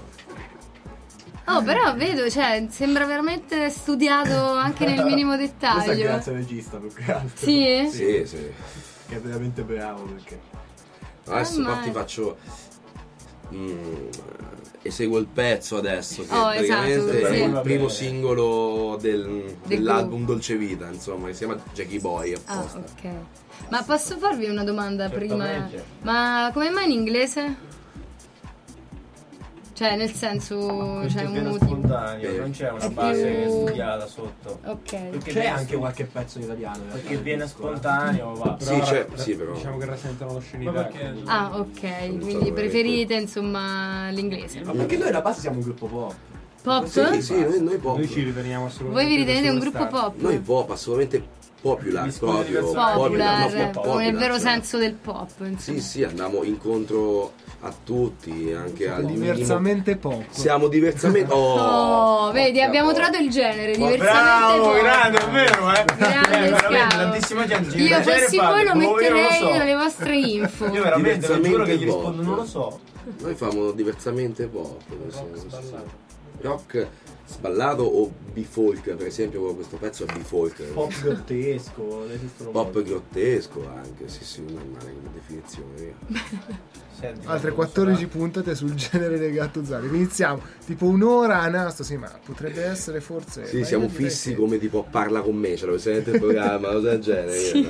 Oh, però vedo, cioè, sembra veramente studiato anche nel minimo Questo è dettaglio. grazie al regista più che altro. Sì? Sì, sì. Che è veramente bravo perché. Adesso Ormai. infatti faccio mm, eseguo il pezzo adesso che Oh, praticamente esatto, è sì. il primo singolo del- Del dell'album Dolce Vita, insomma, che si chiama Jackie Boy Ah, apposta. ok. Ma posso farvi una domanda prima? Certamente. Ma come mai in inglese? Cioè, nel senso, Perché c'è è un meno motivo. spontaneo, non c'è una È base più- studiata sotto. Ok. Perché C'è viene anche stu- qualche pezzo in italiano. in Perché realtà, viene nel disco, eh. spontaneo, va. Sì, c'è, sì, però. Diciamo che rasentano l'oscenità. Ma perché- Ah, ok. Quindi preferite, insomma, l'inglese. Ma perché noi alla base siamo un gruppo pop. Pop? Sì, sì, noi, noi pop. Noi ci riteniamo assolutamente. Voi vi ritenete un delle gruppo superstar. pop? Noi pop, assolutamente popular, proprio. Popular, popular, no, nel popular, vero cioè. senso del pop. insomma. Sì, sì, andiamo incontro a tutti, anche al minimo. Diversamente pop. Siamo diversamente. Oh, Oh, vedi, porca abbiamo porca. trovato il genere, Oh, diversamente bravo, pop. grande, è vero, eh? Grande Eh, veramente, scavo. tantissima gente ci Io viene a fossi fare, voi lo boh, io non metterei so. nelle vostre info. Io veramente vi giuro che gli Diversamente rispondo, pop. non lo so. Noi facciamo diversamente pop. Rock Rock sballato o b-folk, per esempio questo pezzo è b-folk. Pop grottesco, ne esistono Pop molti. grottesco anche, sì sì, non è male come definizione. via. Senti, Altre non quattordici so, puntate sul genere dei Gattuzzari. Iniziamo tipo un'ora a nastro, sì, ma potrebbe essere forse. Sì, ma siamo io direi fissi che- come tipo parla con me, ce lo sente il programma, cosa del genere. Sì.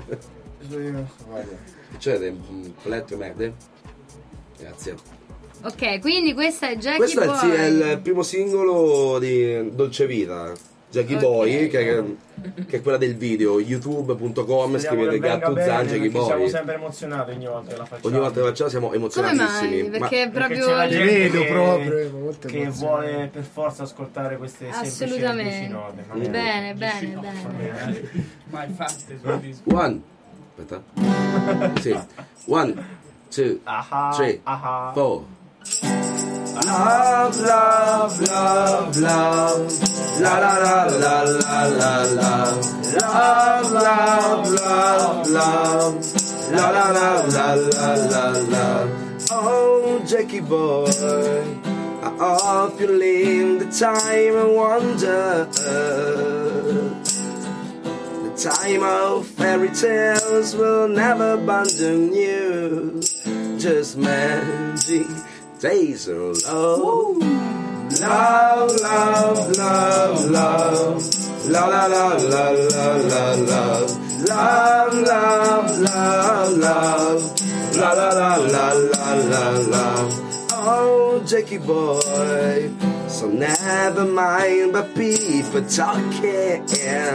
Cioè, dei plettro merde? Grazie. Ok, quindi questa è Jackie Questo è il, Boy. sì, è il primo singolo di Dolce Vita, Jackie Ok. Boy, che, che è quella del video, youtube punto com, speriamo scrivete che venga Gatto bene, Zan, Jackie perché siamo Boy. sempre emozionati ogni volta che la facciamo. Ogni volta che la facciamo siamo Come emozionatissimi. mai? Ma- Perché è Perché proprio. c'è la gente Vedo che, proprio, molto che emozionante. vuole per forza ascoltare queste semplici Assolutamente. semplici note. Ma Bene, bene, bene. Mai fatte sul disco. One, aspetta. Sì. One, two, aha, three, aha. four. Love, love, love, love. La la la la la la la. Love, love, love, love. La la la la la la la. Oh, Jackie Boy, I hope you live the time of wonder. The time of fairy tales will never abandon you. Just magic days of love. Love, love, love, love. La la la la la la love. Love, love, love, love. La la la la la la love. Oh, Jackie Boy, so never mind but people talking.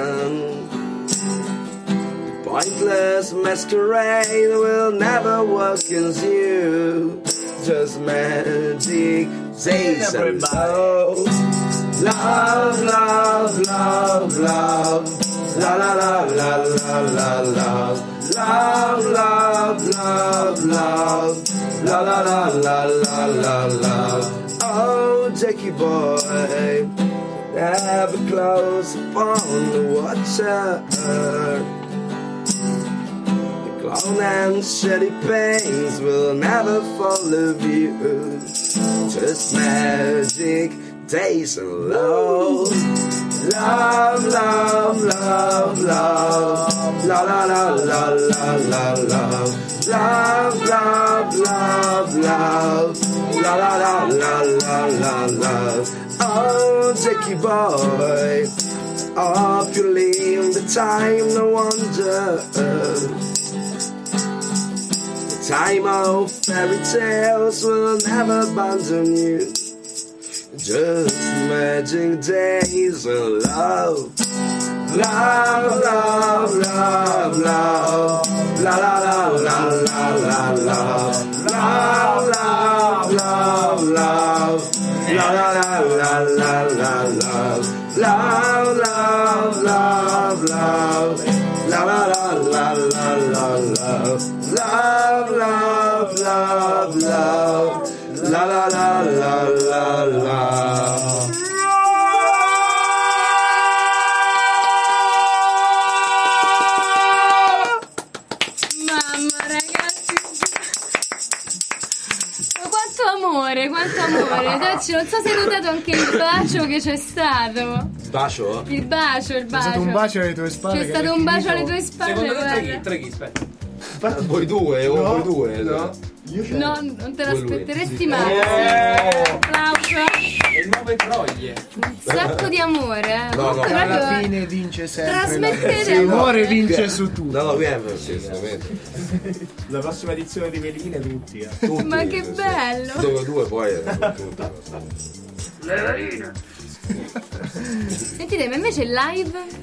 Pointless masquerade will never work against you. Just magic days and love. Love, love, love, love. La la la la la la love. Love, love, love, love. La la la la la la love. Oh, Jackie Boy, never close upon the watcher. Clown and shitty pains will never follow you. Just magic days and love. Love, love, love, love. La la la la la la love. Love, love, love, love. La la la la la la love. Oh, Jackie Boy, up you leave the time, no wonder. Time of fairy tales will never abandon you. Just magic days of love. Love, love, love, love. La la la la la la love. Love, love, love, love. La la la la la la love. Love, love, love, love. La la la la la la love. Love, love, love, love. La la la la la la. Mamma ragazzi. Ma quanto amore, quanto amore. Dacci, non so se hai notato anche il bacio che c'è stato. Bacio? Il bacio, il C'è bacio. stato un bacio alle tue spalle. C'è che stato è un bacio finito- alle tue spalle. Secondo te tre guarda. chi? Tre chi? Aspetta. Voi due o No, voi due? no. Io c'ero. No, non te Voi lui. l'aspetteresti Sì. mai. Eh. Applauso. Le nuove troie. Un sacco di amore. eh. No, no. Che alla Proprio- fine vince sempre. Trasmettete la- amore. L'amore vince su tutto. No, no, qui è assolutamente. La prossima edizione di Veline tutti. Eh. Tutti, Ma che sì, sì. bello. Solo due poi è tutto. Sentite, ma invece il live?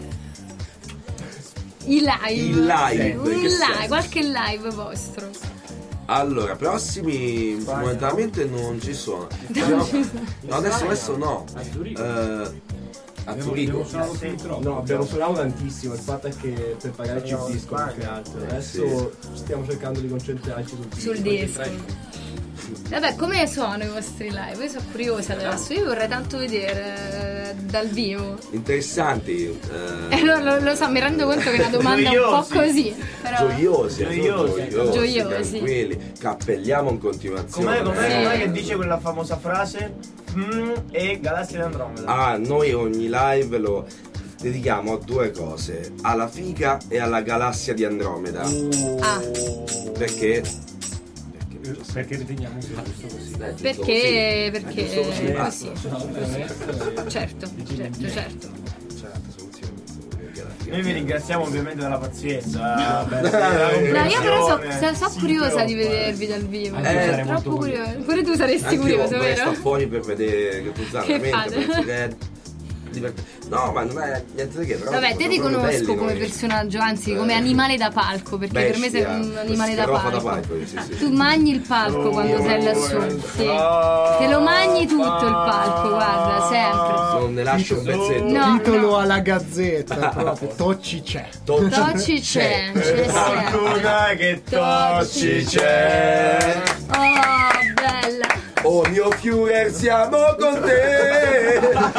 I live. Il live, Un che live, senso? qualche live vostro. Allora, prossimi momentaneamente non ci sono. No, adesso adesso no. Eh, a Zurigo. No, abbiamo suonato tantissimo. Il fatto è che per pagarci il disco più che altro. Adesso stiamo cercando di concentrarci sul disco. Sul disco. Vabbè, come sono i vostri live? Io sono curiosa adesso. Io vorrei tanto vedere eh, dal vivo. Interessanti. Eh, Eh, lo, lo- lo so, mi rendo conto che è una domanda un po' così. Però... Gioiosi, eh, Gioiosi. gioiosi, Gioiosi. tranquilli. Cappelliamo in continuazione. Com'è, com'è, Sì. com'è che dice quella famosa frase? Mm, e Galassia di Andromeda. Ah, noi ogni live lo dedichiamo a due cose, alla figa e alla galassia di Andromeda. Ah, Perché? Perché riteniamo sia giusto così. Eh, giusto perché? così. Perché? Eh, giusto così, Così. basta. Certo, certo, certo. C'è altre soluzioni. Noi vi ringraziamo ovviamente della pazienza. Eh, della No, io però so, comprensione. so Sì, curiosa però, di vedervi dal vivo. Anche io sarei Troppo molto curiosa. Pure tu saresti Anche io curioso, vorrei sta vero? fuori per vedere che tu sai, Che veramente fate? penso che è divert- No, ma non è niente di che, però Vabbè, te sono ti proprio conosco belli come noi. personaggio, anzi Eh. come animale da palco, perché per me sei Bestia, un animale da schiarofa palco. da palco, sì, sì. Tu mangi il palco quando sei lassù. Sì. Te lo mangi tutto il palco, guarda, sempre. Non ne lascio un pezzetto. No, Titolo no. alla gazzetta proprio. Tocci c'è. Tocci c'è, c'è sempre. Fortuna che Tocci c'è. Oh, bella. Oh mio Führer, siamo con te.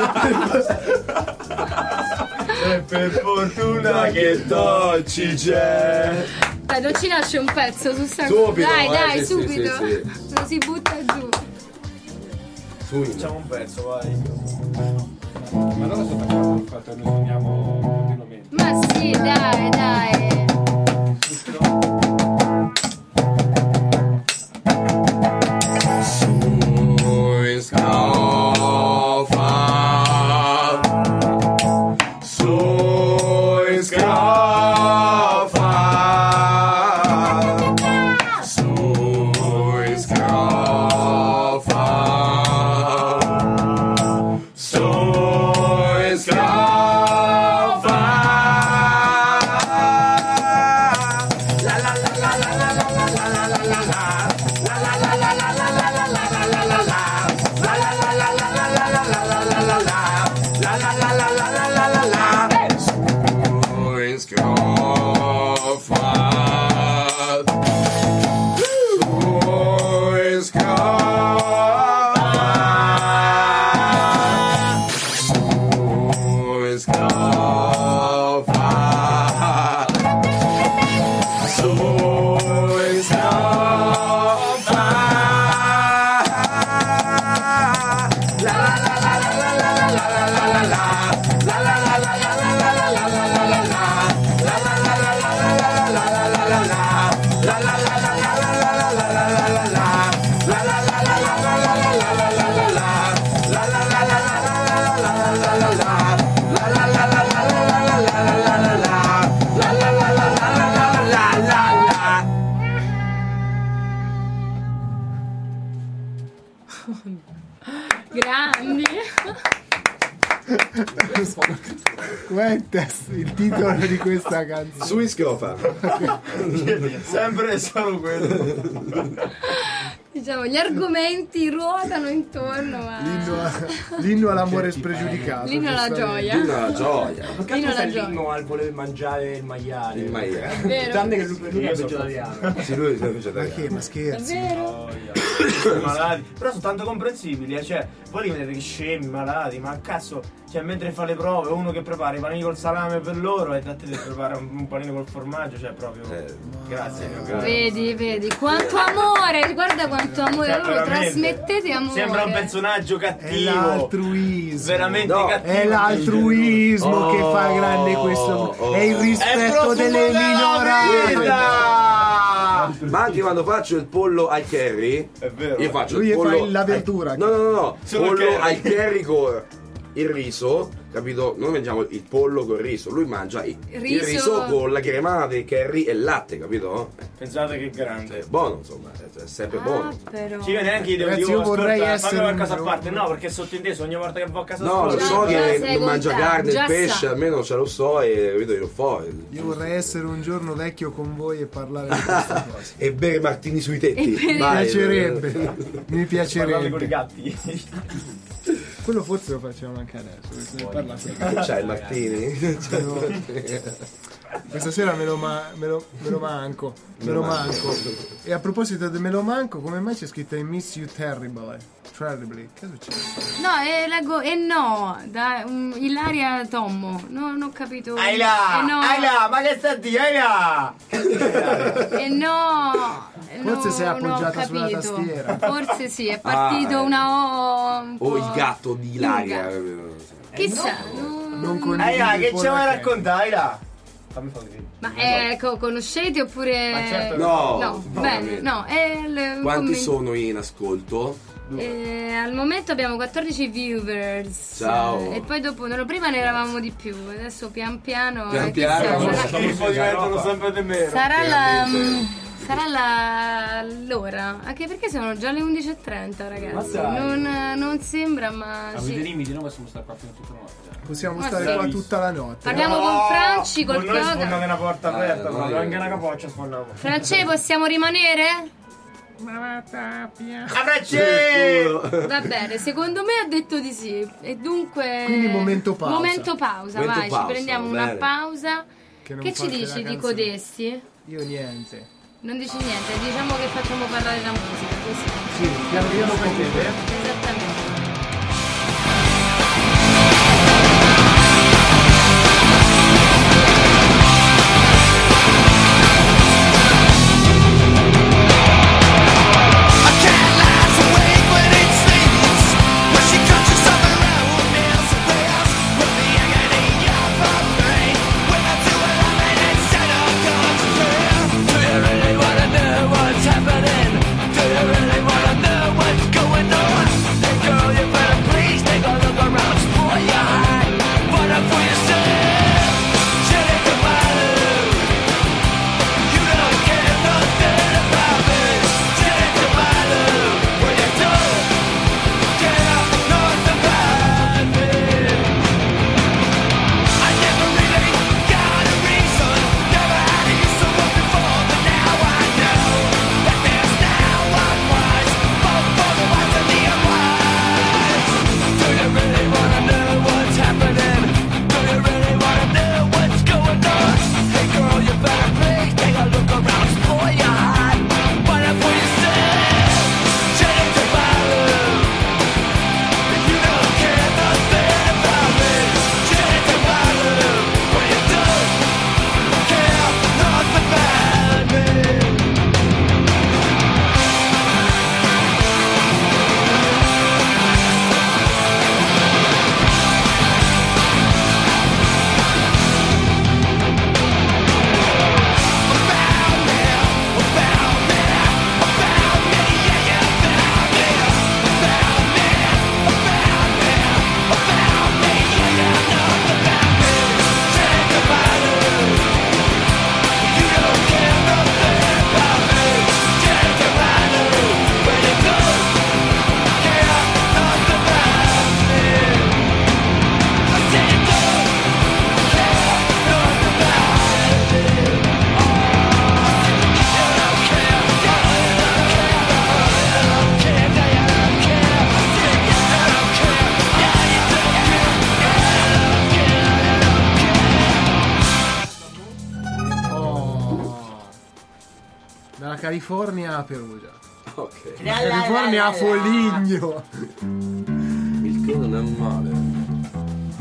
E per fortuna che Tocci c'è. Dai, non ci lascio un pezzo su sta Subito, Dai, eh, dai, sì, sì, subito. sì, sì. Lo si butta giù. Facciamo un pezzo, vai. Ma allora sono d'accordo sul fatto che noi suoniamo continuamente. Ma sì, dai, dai. Sui scafa, sui scafa, sui scafa, sui scafa. La la la la la la la la la la la la. Grandi. Com'è il, test- il titolo di questa canzone? Sui scofa. Sempre solo quello. Diciamo, gli argomenti ruotano intorno, ma... L'inno, a- l'inno all'amore spregiudicato. L'inno alla gioia. L'inno alla gioia. Ma che L'inno altro alla è gioia. l'inno al voler mangiare il maiale? Il maiale. Vero? Tranne che lui, lui è Io sono vegetariano. Sì, lui è Ma vegetariano. che? Ma È scherzi? vero? Malati. Però sono tanto comprensibili, eh. Cioè, voi li vedete che scemi, malati, ma cazzo, cioè mentre fa le prove, uno che prepara i panini col salame per loro e a te ti prepara un, un panino col formaggio, cioè proprio. Eh. Grazie, mio caro. Vedi, vedi, quanto amore, guarda quanto amore, Cioè, loro veramente. trasmettete amore. Sembra un personaggio È cattivo. l'altruismo. Veramente No. cattivo. È l'altruismo Oh, che fa grande questo. oh, È il È rispetto profumo delle della minoranze. vita! anche, ma anche quando faccio il pollo al curry, è vero. Io faccio Lui il pollo fa la verdura. al, no, no, no, no. Solo pollo curry. al curry con il riso, capito? Noi mangiamo il pollo col riso, lui mangia il il riso, Riso- con la cremata del curry e il latte, capito? Pensate che grande. È buono, insomma, è è sempre buono. Ah, però. Ci viene anche idea Ragazzi, di io vorrei ascolta, essere fammi un qualcosa a giorno- parte. No, perché è sottinteso ogni volta che va a casa No, lo sua. Già- so già che sei non mangia contato, carne, il già pesce, sa. almeno ce lo so e capito, io lo fo. Io vorrei essere un giorno vecchio con voi e parlare di queste cose. E bere martini sui tetti. E bere- Mi Vai, piacerebbe, mi Parlare con i piacerebbe. gatti. Quello forse lo facciamo anche adesso. perché se ne parla sempre. C'è il martini. Questa sera me lo, ma- me lo- me lo manco, me lo manco. E a proposito di me lo manco, come mai c'è scritto I miss you terribly? Terribly, che succede? No, eh, leggo e no, da um, Ilaria Tommo. No, non ho capito. Ai là, E no, ai là, ma che sta a dire? Ai là! e no. e Forse no, sei appoggiata non ho sulla capito. tastiera. Forse sì, è partito Ah, eh. una O. un O po' il gatto di Ilaria. lunga. Chissà. no. Non Ai condividi là, che con ci vuoi la raccontare? Ai là! Fammi fare così. Ma ecco, conoscete oppure. Ma certo che No, No, no, bene, veramente. no. È il Quanti commento- sono in ascolto? Eh, al momento abbiamo quattordici viewers. Ciao. E poi dopo, no, prima ne eravamo di più. Adesso pian piano. Pian eh, chissà, piano. sarà- Schifo diventano sempre di meno. Sarà la. mm, Sarà la. l'ora. Anche perché sono già le undici e trenta, ragazzi. Ma dai. Non, non sembra, ma. Avete Sì. limiti, noi possiamo stare qua fino a tutta la notte. Possiamo Ma stare sì. qua tutta la notte. Parliamo con Franci, col Con noi sfondate program. una porta aperta, Eh, ma noi- anche una capoccia sfondiamo. France, possiamo rimanere? Abbracci! Va bene, secondo me ha detto di sì. E dunque. Quindi momento pausa. Momento pausa, Momento vai, pausa, ci prendiamo va una bene. pausa. Che non Che ci parte la dici di canzone. codesti? Io niente. Non dici niente, diciamo che facciamo parlare la musica, così. Sì, piano piano come Esattamente. Dalla California a Perugia. Ok. La California a Foligno. Il che non è male.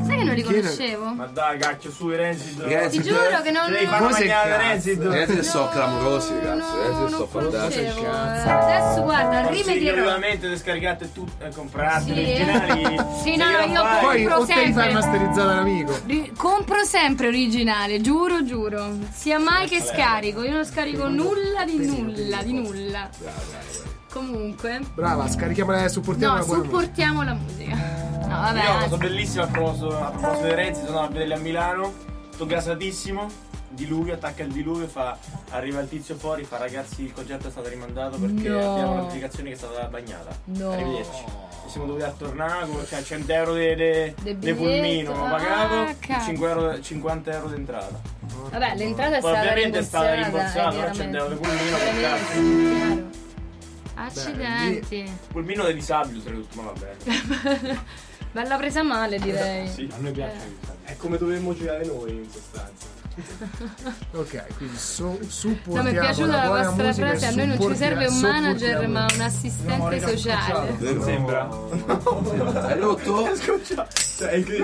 Sai che non li conoscevo? Ma dai, cacchio, su i Rancid. Ti giuro che non li fanno mangiare Rancid. I Rancid sono clamorosi, ragazzi. I Rancid sono fantastici. Adesso guarda, rimedierò. Sicuramente le scaricate tutte, comprate, Sì. originali. Sì, no, no, io Poi compro o te li fai sempre. masterizzare all'amico. Ri- compro sempre originale, giuro, giuro. Sia mai che scarico. Io non scarico nulla di nulla, di nulla. Comunque. Brava, scarichiamola e supportiamo No, la buona musica. supportiamo la musica. No, vabbè. Io ho una cosa bellissima a proposito, a proposito di Renzi, sono andato a vederli a Milano, sto gasatissimo, diluvio, attacca il diluvio, fa, arriva il tizio fuori, fa ragazzi il concerto è stato rimandato perché No. abbiamo la notificazione che è stata bagnata. No. Arrivederci. E siamo dovuti attornare con cioè, cento euro di de, Del de pulmino, biglietto. ho pagato Ah, cazzo. cinque euro, cinquanta euro di entrata. Vabbè, l'entrata è Poi stata ovviamente è stata rimborsata, rimborsata, eh, non cento euro di chiaramente. pulmino, che cazzo. Chiaro. Accidenti. Pulmino dei disabili, oltretutto, ma va bene. Bella presa male, direi. Sì, A noi piacciono i disabili. È come dovremmo girare noi in sostanza. Ok, quindi so, No, supportiamo mi è piaciuta la la buona vostra musica e frase, a noi non ci supportiamo- serve un manager supportiamo- ma un assistente sociale. Non sembra? Hai rotto? Cioè, il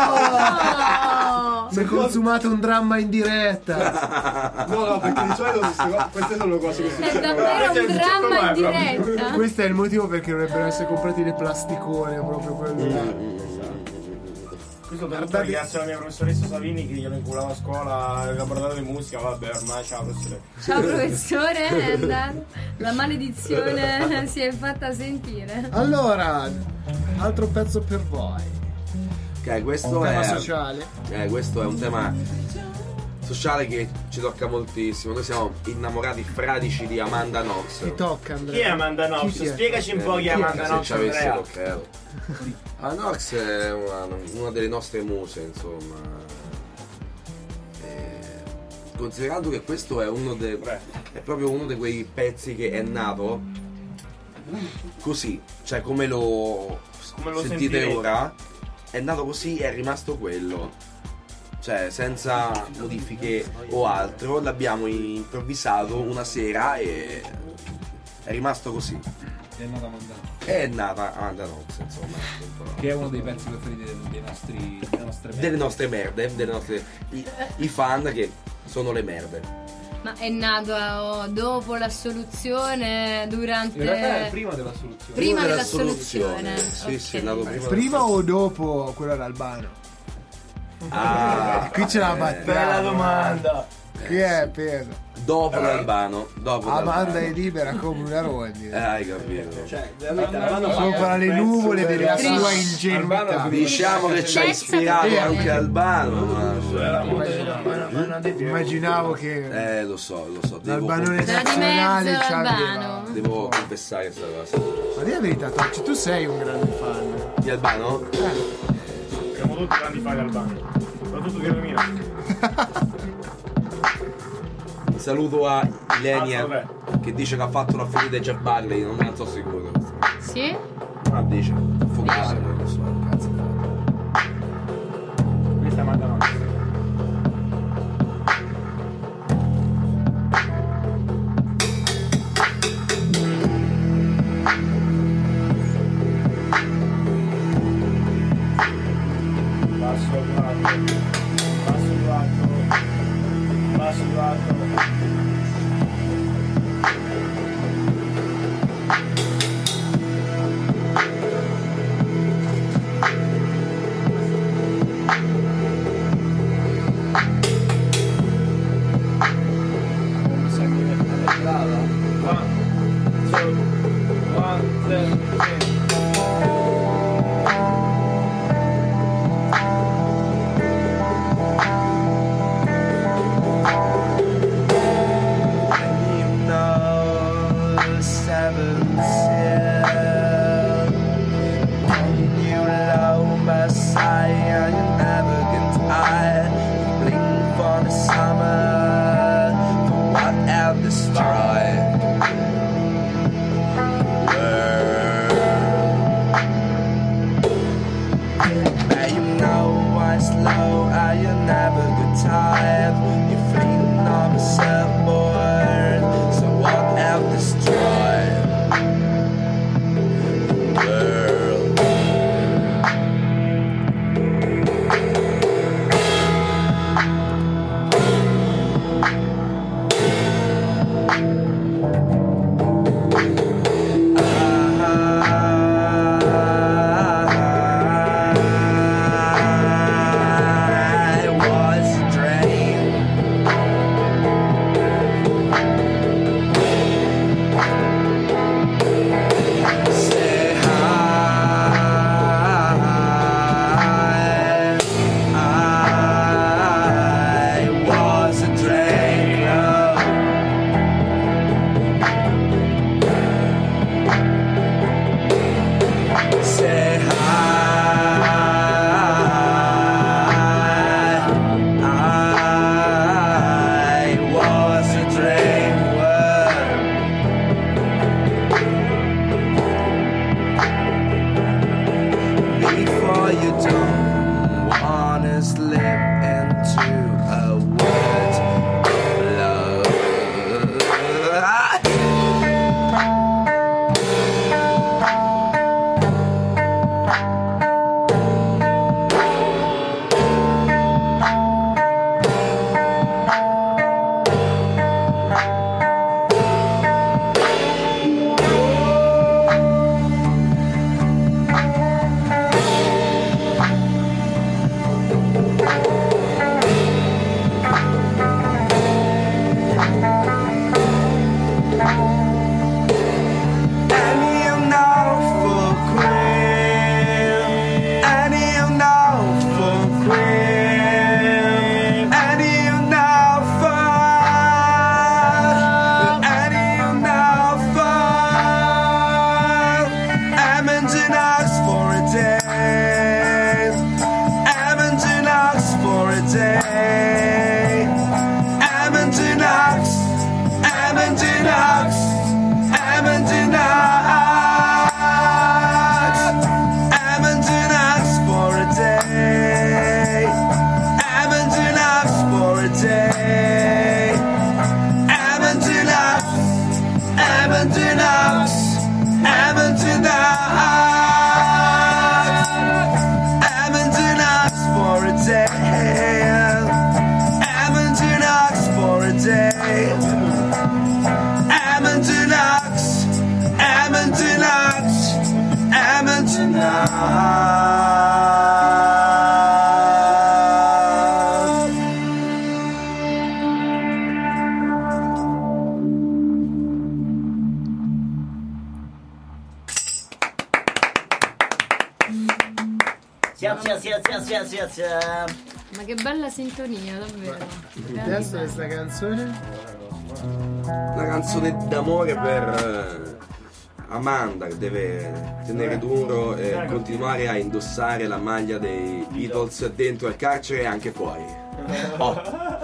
No! Si è consumato un dramma in diretta. No, no, perché di solito queste, co- queste sono cose che È succedono. davvero un dramma in diretta. Questo è il motivo perché dovrebbero essere comprati le plasticone, proprio quello là. Questo per tutto ringrazio la mia professoressa Savini che glielo inculava a scuola, il laboratorio di musica, vabbè ormai ciao professore. Ciao professore, è andato. La maledizione si è fatta sentire. Allora, altro pezzo per voi. Ok, questo Un tema è sociale. Eh, questo è un tema sociale che ci tocca moltissimo. Noi siamo innamorati fradici di Amanda Knox. Ti tocca, Andrea. Chi è Amanda Knox? Chi è? Spiegaci un po' chi è Amanda Se Knox, ci avessi Andrea. l'occhiello. Amanda Knox è una, una delle nostre muse, insomma. E, considerando che questo è uno dei è proprio uno di quei pezzi che è nato così, cioè come lo, Come lo sentite sentirete. ora, è nato così e è rimasto quello. Cioè, senza modifiche o altro, l'abbiamo improvvisato una sera e è rimasto così. È nata Amanda. È nata Amanda Knox, insomma. Che è uno dei pezzi preferiti dei, dei nostri, delle nostre merde. Delle nostre merde, delle nostre, i, i fan che sono le merde. Ma è nato oh, dopo l'assoluzione, durante. In realtà è prima della soluzione. Prima della dell'assoluzione. Sì, sì, è nato prima. Prima o dopo quello era Albano? Ah, Qui ce la eh, battiamo. Bella domanda. Chi è Pedro? Dopo l'Albano, dopo Amanda l'Albano. è libera come una rondine. Eh, hai capito. Cioè, veramente Albano fa Sopra un le pezzo nuvole della veramente- sua ingenuità. Diciamo che ci ha Pezzo ispirato per anche Albano. ma- Immaginavo che Eh, lo so, lo so. Devo, l'albanone Era di nazionale mezzo ci Albano. aveva. devo confessare questa cosa. Ma di la verità, Tocci, tu sei un grande fan. Di Albano? Siamo tutti grandi fan di Albano. Soprattutto di Romina. Un saluto a Ah, Ilenia vabbè. che dice che ha fatto la finita di Jeff Barley, non ne sono sicuro. Sì? Ma dice, focale, non lo so, cazzo. Questa è Amanda Knox. Basso alto, basso alto, basso alto. Sia, sia, sia, sia, sia, sia, sia. Ma che bella sintonia, davvero. Il testo di questa canzone? Una canzone d'amore per eh, Amanda che deve tenere duro e continuare a indossare la maglia dei Beatles dentro il carcere e anche fuori. Oh.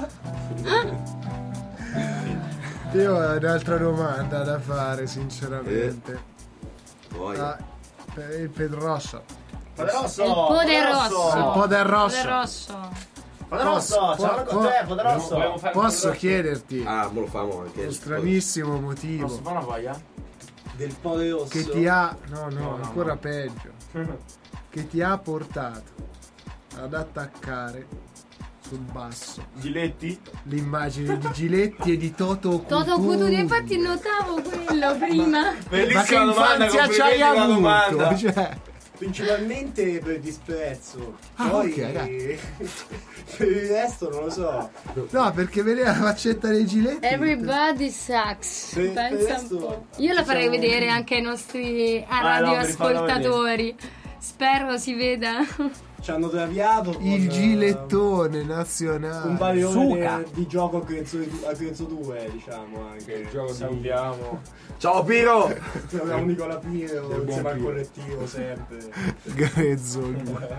Io ho un'altra domanda da fare, sinceramente. Eh. Poi. Ah, per il Pedrosso. Poderoso! Il Poderoso! Il Poderoso! Poderoso! Poderoso! Posso- Ciao con po- te, Poderoso! Volevo fare Posso un chiederti Ah, me lo famo anche. un stranissimo motivo Posso fare una voglia? Del Poderoso. che ti ha, no, no, No, no, ancora no. peggio, che ti ha portato ad attaccare sul basso Giletti? l'immagine di Giletti e di Toto Cutugno. Toto Cutugno, infatti notavo quello prima. Ma che Bellissima domanda, infanzia complimenti c'hai per la avuto? domanda. Cioè, Principalmente per disprezzo. Ah, Poi ok, dai. per il resto non lo so. no, perché vedere la faccetta dei Giletti. Everybody sucks. Per- per Pensa resto, un po'. Io la farei diciamo- vedere anche ai nostri Ah, no, per radioascoltatori. Spero si veda. Ci hanno traviato con, Il eh, gilettone nazionale. un parione Suca. di, di gioco a Crezo a Crezo due, diciamo anche. Il gioco salutiamo. Ciao Piro! Salutiamo Nicola Piro, Del buon insieme al Piro. collettivo sempre. Grezzo.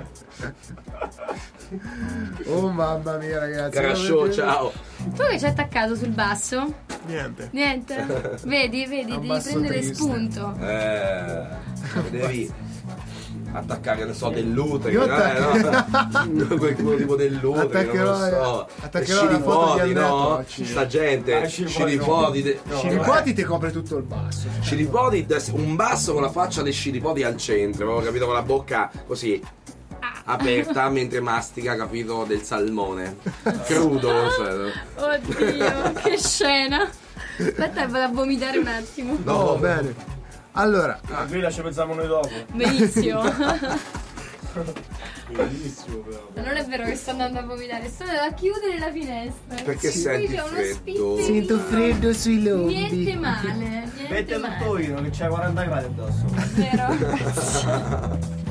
Oh mamma mia ragazzi. Carasciò, Avete- ciao! Tu che ci hai attaccato sul basso? Niente. Niente? Vedi, vedi, Un devi basso prendere triste. spunto. Eh, devi attaccare, ne so, dell'utero, Io eh, no? Qualcuno tipo dell'utero, Attaccherò- non lo so. attaccherò la foto di Sciripoti, no? Annette. Sta gente, Ah, sciripoti sciripoti, de- Sciripoti ti copre tutto il basso. sciripoti, des- un basso con la faccia dei sciripoti al centro, avevo capito, con la bocca così aperta mentre mastica, capito, del salmone crudo, cioè. Oddio, che scena. Aspetta, vado a vomitare un attimo. No, bene. Allora, Ah, qui ci pensiamo noi dopo. Benissimo. Bellissimo però. Ma non è vero che sto andando a vomitare, sto andando a chiudere la finestra. Perché Qui senti c'è uno freddo? spinterino. sento freddo sui lombi. Niente male, niente Mette male. tutto io che c'hai quaranta gradi addosso. Vero?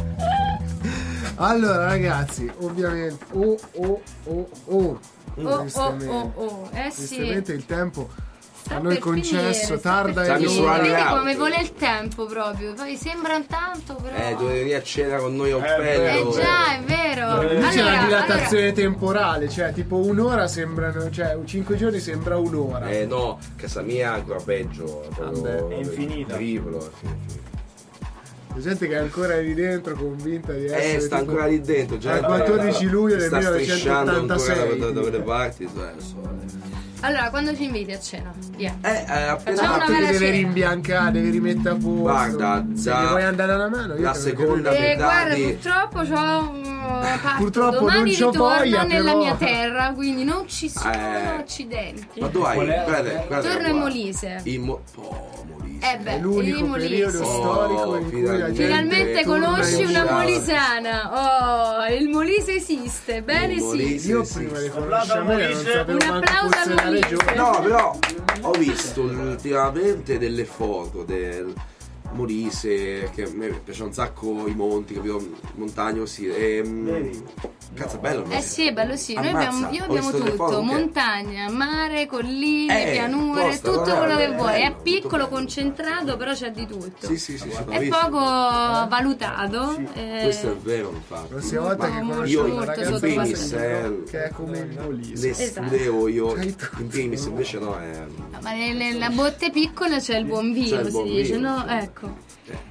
Allora ragazzi, ovviamente oh oh oh oh Oh, oh, tristemente, oh, oh. Eh sì. tristemente il tempo Sta a noi per concesso finire, sta tarda per e Siamo finire. su Vedi Hangout. come vuole il tempo proprio. Poi sembra un tanto, però. Eh, dovevi venire a cena con noi a Eh, Oppello. Eh già, è vero. Lì c'è Allora, una dilatazione allora, temporale, cioè tipo un'ora sembrano, cioè cinque giorni sembra un'ora. Eh no, casa mia è ancora peggio. Vabbè, è infinita. Terribile, è finita. C'è gente che è ancora lì dentro convinta di essere Eh, sta tipo ancora lì dentro. Già al quattordici luglio del sta strisciando ancora millenovecentottantasei. da, da quelle parti. Cioè, so. allora, quando ci inviti a cena? Via. Eh, eh, appena Facciamo una Tu vera ti deve cena. rimbiancare, devi rimettere a posto. Guarda, se già mi vuoi andare a una mano, io la te lo seconda chiedo. Eh, metà guarda, di- purtroppo c'ho uh, parto Purtroppo domani non c'ho ritorno voglia, nella però. mia terra, quindi non ci sono Eh. accidenti. Ma dove hai? Qual è? Guarda, guarda Torno qua. in Molise. In Mo- oh, Molise. Eh beh, È l'unico in Molise. periodo storico in cui la gente Finalmente torna conosci in una Molise. molisana. Oh, il Molise esiste, bene Il sì. Molise. Io Sì, prima sì. di conoscere me non Molise. sapevo Un manco applauso fosse a la Molise. regione. No, però ho visto ultimamente delle foto del Molise, che a me piace un sacco i monti, capito? Montagne così. E, cazzo, è bello. Eh sì, è bello sì, noi Ammazza, abbiamo, io ho abbiamo visto delle tutto, foto che- montagna, mare, colline, Eh, pianure, posto, tutto guarda, quello che è vuoi, è bello, piccolo, tutto bello. concentrato, però c'è di tutto. Sì, sì, sì, sì, l'ho È visto. poco valutato. eh, Questo è vero, infatti. La prossima volta che Molto, conosco Io una molto in ragazza primis, sottovalutato. eh, che è come il Molise. le Esatto. studeo io, Hai tu- in primis invece no, è... No, ma nelle- nella botte piccola c'è il buon vino, C'è il si buon dice, vino, no? sì. Ecco.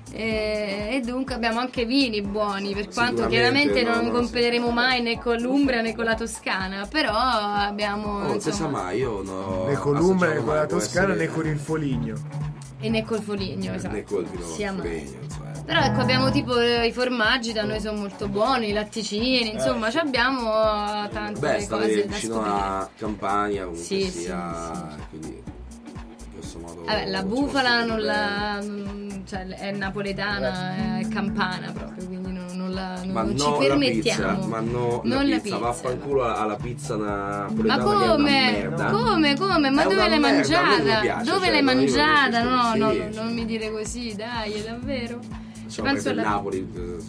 E, e dunque abbiamo anche vini buoni, per quanto Sicuramente, chiaramente no, non no, competeremo mai né con l'Umbria né con la Toscana, però abbiamo Oh, non si sa insomma, mai, io no... Né con l'Umbria, né associato con la mai, può Toscana, essere- né con il Foligno. e né col Foligno, esatto. Né col vino Sia mai. Foligno, insomma. Però ecco abbiamo tipo eh, i formaggi da noi sono molto buoni, i latticini, insomma ci abbiamo eh, tante Beh, cose state da vicino scoprire. a Campania, comunque Sì, sia... Quindi, grosso modo... Vabbè, la ci bufala posso non dire la. non- cioè è napoletana, è campana proprio, quindi non, non la non, Ma non ci no la permettiamo. pizza, ma no non la la pizza, pizza. vaffanculo alla pizza Ma napoletana che è una come? merda. Come? Come? Ma È dove una l'hai merda, a me non mangiata? piace, Dove cioè, l'hai no, io non mangiata? capisco No, no, così. no, non mi dire così, dai, è davvero. C'ho preso il la- Napoli.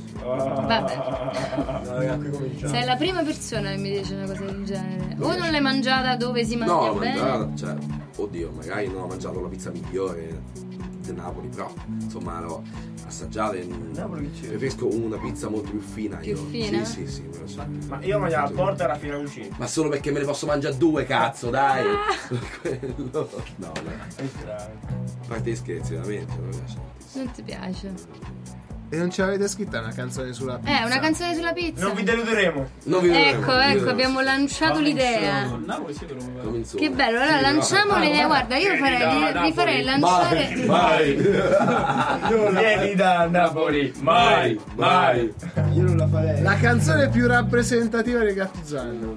Vabbè. Sei la prima persona che mi dice una cosa del genere. O non l'hai mangiata dove si mangia No, bene. mangiata, cioè, oddio, magari non ho mangiato la pizza migliore del Napoli, però insomma l'ho assaggiata e preferisco una pizza molto più fina. Più io. fina? Sì, sì, sì, me lo so. Ma io mangiavo la porta e la fila cucina. Ma solo perché me ne posso mangiare due, cazzo, dai! Ah. Quello- no, no. A parte gli scherzi, veramente, non mi piace. Non ti piace? E non ce l'avete scritta una canzone sulla pizza? Eh, una canzone sulla pizza. Non vi deluderemo. Non vi Ecco, deluderemo, ecco, vi abbiamo lanciato l'idea. deluderemo. Che bello, allora lanciamo l'idea. Guarda, io farei, vi farei lanciare. Mai, Non vieni da Napoli. mai, mai. Io non la farei. La canzone più rappresentativa di Gattuzzano.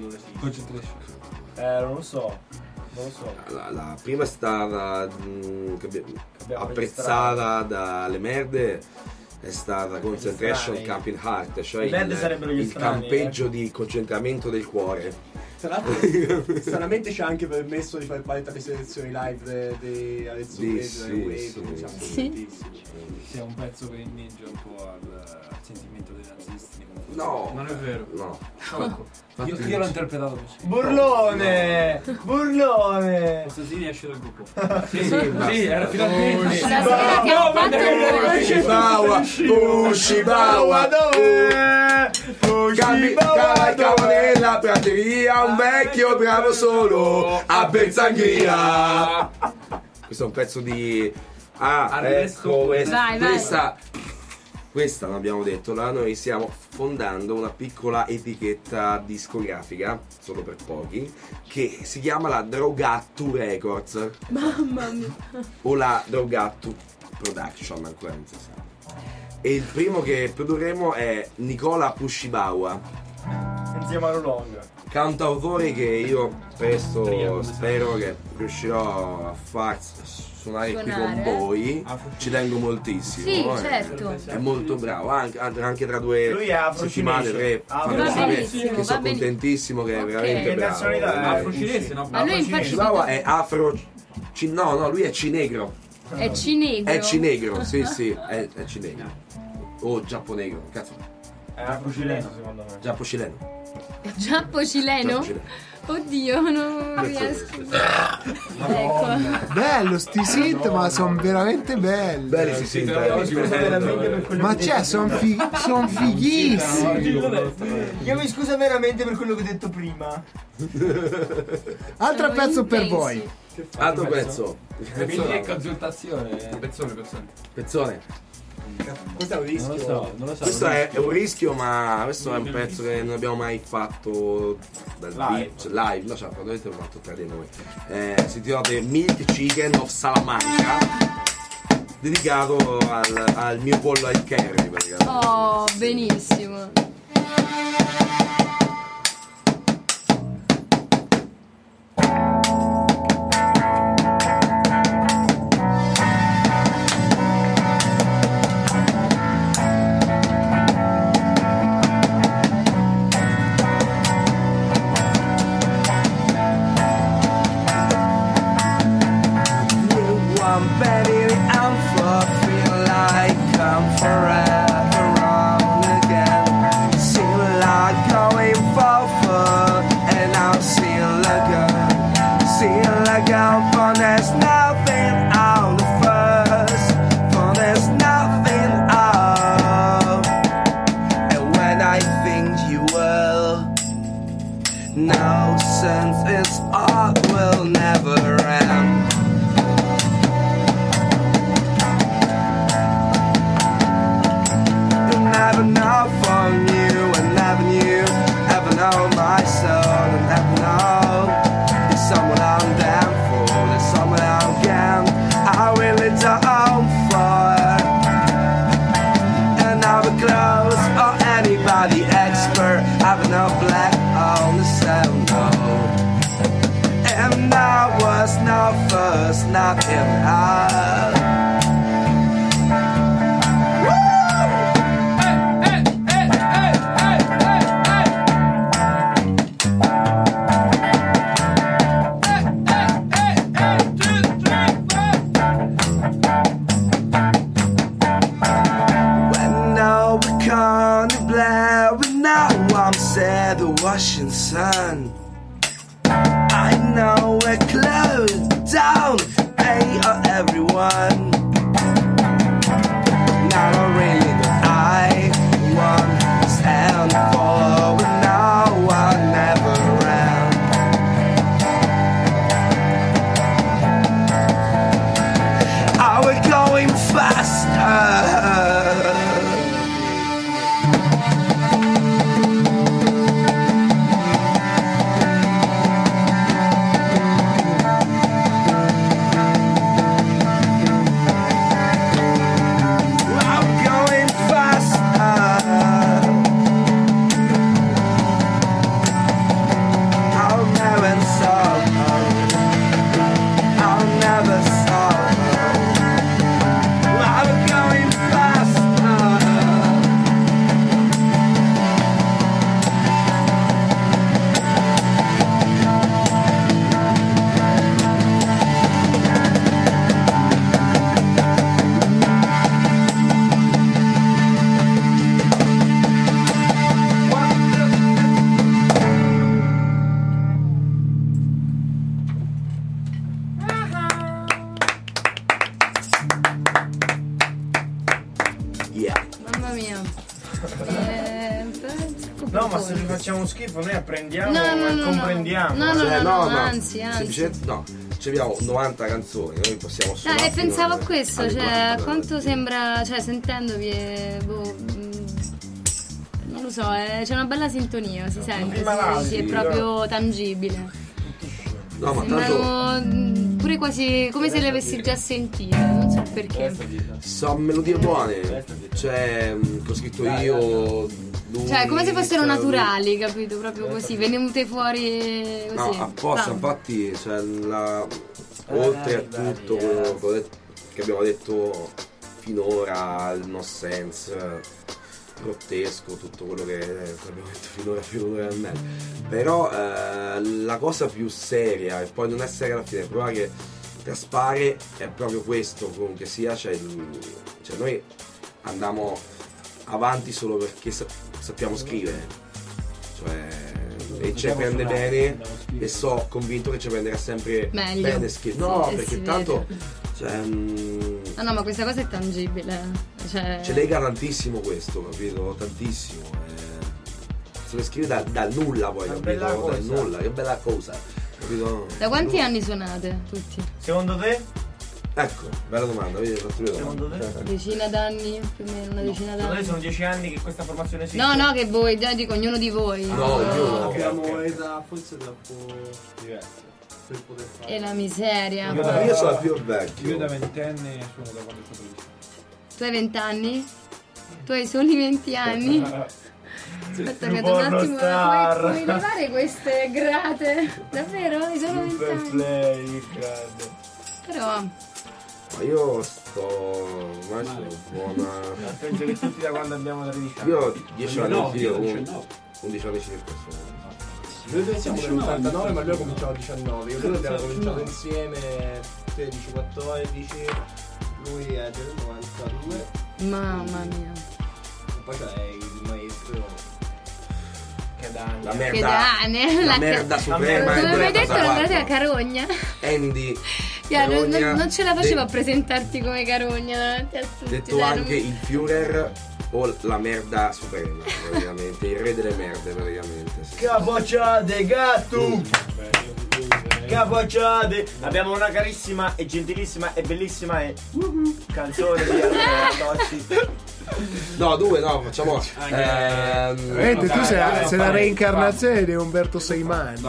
Eh, non lo so. Non lo so. La, la prima è stata mh, che abbi- Abbiamo apprezzata dalle merde, è stata Concentration strani. Camping Heart, cioè I merde il, sarebbero gli il strani, campeggio eh. di concentramento del cuore. Tra l'altro, stranamente ci ha anche permesso di fare parte alle selezioni live di Arezzo Sì, Wave, sì, Wave, sì, dove siamo sì. contentissimi. Sì, è un pezzo che inneggia un po' al, al sentimento dei nazisti. No, non è vero. No. Io, io l'ho interpretato così. Burlone! Burlone! Questo sì esce dal gruppo. Sì, sì, basta. sì, era finalmente. Stasera che ho fatto Pushibawa, Pushibawa, dove? Cambi cavo nella prateria, un vecchio bravo solo a Bezzangria. Questo è un pezzo di... Ah, Arresto. ecco, questa, Vai, vai. questa, questa non abbiamo detto, là noi stiamo fondando una piccola etichetta discografica, solo per pochi, che si chiama la Drogattu Records. Mamma mia. O la Drogattu Production, ancora non si sa. E il primo che produrremo è Nicola Pushibawa, Insieme a Rolong. cantautore che io presto spero che riuscirò a far suonare qui Suonare. con voi. Ci tengo moltissimo. Sì, eh. certo. È molto bravo, anche, anche tra due Lui è settimane, tre, afro-cinese. fammi Va sapere benissimo, che sono va bene- contentissimo, che è Ok. veramente Che bravo. nazionalità è? Eh, Afro-cinese, no? Ma lui infatti Pushibawa è afro... ci- no, no, lui è cinegro. è cinegro. È cinegro, sì, sì, è, è cinegro. O giapponegro, cazzo. È afro-cileno, secondo me. Giappo-cileno. Giappo cileno? Giappo-cileno. Oddio, non riesco. Ecco. Bello, sti synth, ma sono veramente belli. Belli si sente. veramente per quello Ma che c'è, sono fi- son fighissimi. Io mi scuso veramente per quello che ho detto prima. Altro Sono pezzo per intensi. voi. Altro pezzo. Quindi è consultazione. Pezzone, pezzone. Pezzone. Questo è un rischio. Non lo so, non lo so. Questo è, è un rischio, ma questo è un pezzo che non abbiamo mai fatto dal Live. vivo, cioè, live, no, cioè, probabilmente l'abbiamo fatto tra di noi. Eh, si intitola Milk Chicken of Salamanca, dedicato al, al mio pollo al curry, praticamente. Oh, benissimo. I'm betting I'm for feel like I'm forever wrong again. Seem like going forward and I'll see again. See again, for there's nothing on the first, for there's nothing out. And when I think you will, no sense is all will never end. Never know from you, and never knew, ever know my soul, and never know. There's someone I'm down for, there's someone I'm down, I really don't for. And I'm a close or anybody expert, I've no black on the sound, no. And I was no first, not in love. When fashion, son. I know we're closed down. Hey, uh, everyone. Now I really know I want to stand for, but now I'm never around. Are we going faster? Mamma mia. Eh, No, ma se ci facciamo schifo noi apprendiamo No, no, e no, comprendiamo. no. No, Cioè, no, no, anzi, anzi. semplicemente no. Ci abbiamo novanta canzoni, noi possiamo Ah, suonare. e pensavo a fino questo, alle cioè quattro. quanto sembra, cioè sentendovi, eh, boh, mm, non lo so, eh, c'è una bella sintonia, si sente, malati, sì, sì, è sì, proprio tangibile. No, ma Sembrano mm, pure quasi come se le avessi già sentite, non so perché. sono melodie buone. Cioè, mh, ho scritto io. Lui, Cioè, come se fossero cioè, naturali, capito? Proprio così, venute fuori così. No, apposta, Bam. infatti, cioè, la, oltre a tutto quello che ho detto- che abbiamo detto finora, il no sense, grottesco, tutto quello che, che abbiamo detto finora più un'ora e mezza. Però eh, la cosa più seria, e poi non essere alla fine, prova che traspare è proprio questo, comunque sia, cioè, il- cioè noi andiamo avanti solo perché sa- sappiamo scrivere, cioè, e ci prende bene e so convinto che ci prenderà sempre Meglio. bene scritto. Sì, No, eh, perché si tanto vede. cioè, mm, Ah no, ma questa cosa è tangibile. Cioè... ci lega tantissimo questo, capito? Tantissimo. Eh, se lo scrivi da, dal nulla poi, capito? bella Dal cosa. nulla, che bella cosa, capito? Da quanti Nulla. anni suonate tutti? Secondo te? Ecco, bella domanda, vedi, hai fatto due Secondo domande. te? Decina d'anni? Più o meno una decina Secondo te d'anni? sono dieci anni che questa formazione esiste? No, no, che voi, già dico ognuno di voi. No, io no. Abbiamo età forse troppo diverse per poter fare. E la miseria. Io, io sono più vecchio. Io da ventenne suono da quando sono tredici. Tu hai vent'anni? Tu hai soli venti anni? Aspetta che Tu devo un attimo. pornostar. Puoi, puoi levare queste grate? Davvero? Hai solo Super vent'anni? play, credo. Però. Ma io sto. ormai sono buona. Penso che tutti da quando abbiamo tredici anni. Io ho dieci anni No, io, diciannove. undici anni circa sono. Noi due siamo dell'ottantanove, ma lui ha cominciato a diciannove. Io e lui abbiamo cominciato no. insieme tredici quattordici, lui è del novantadue. Mamma mia. E poi c'è il maestro. Che danni. La Che merda. dane. La merda suprema è Come quella hai detto, cosa non guardate a fatta. Carogna. Andy. Io non, Carogna, non ce la facevo a de- pressentarti come Carogna davanti a tutti. detto dai, anche il Führer o la merda suprema, praticamente, il re delle merde, praticamente. Sì. Capocciate, gatto! Capocciate! Abbiamo una carissima e gentilissima e bellissima e canzone di Andrea Tocci. No, due, no, facciamo. Ehm, Veramente tu sei, dai, sei la dai, reincarnazione di Umberto Seimani.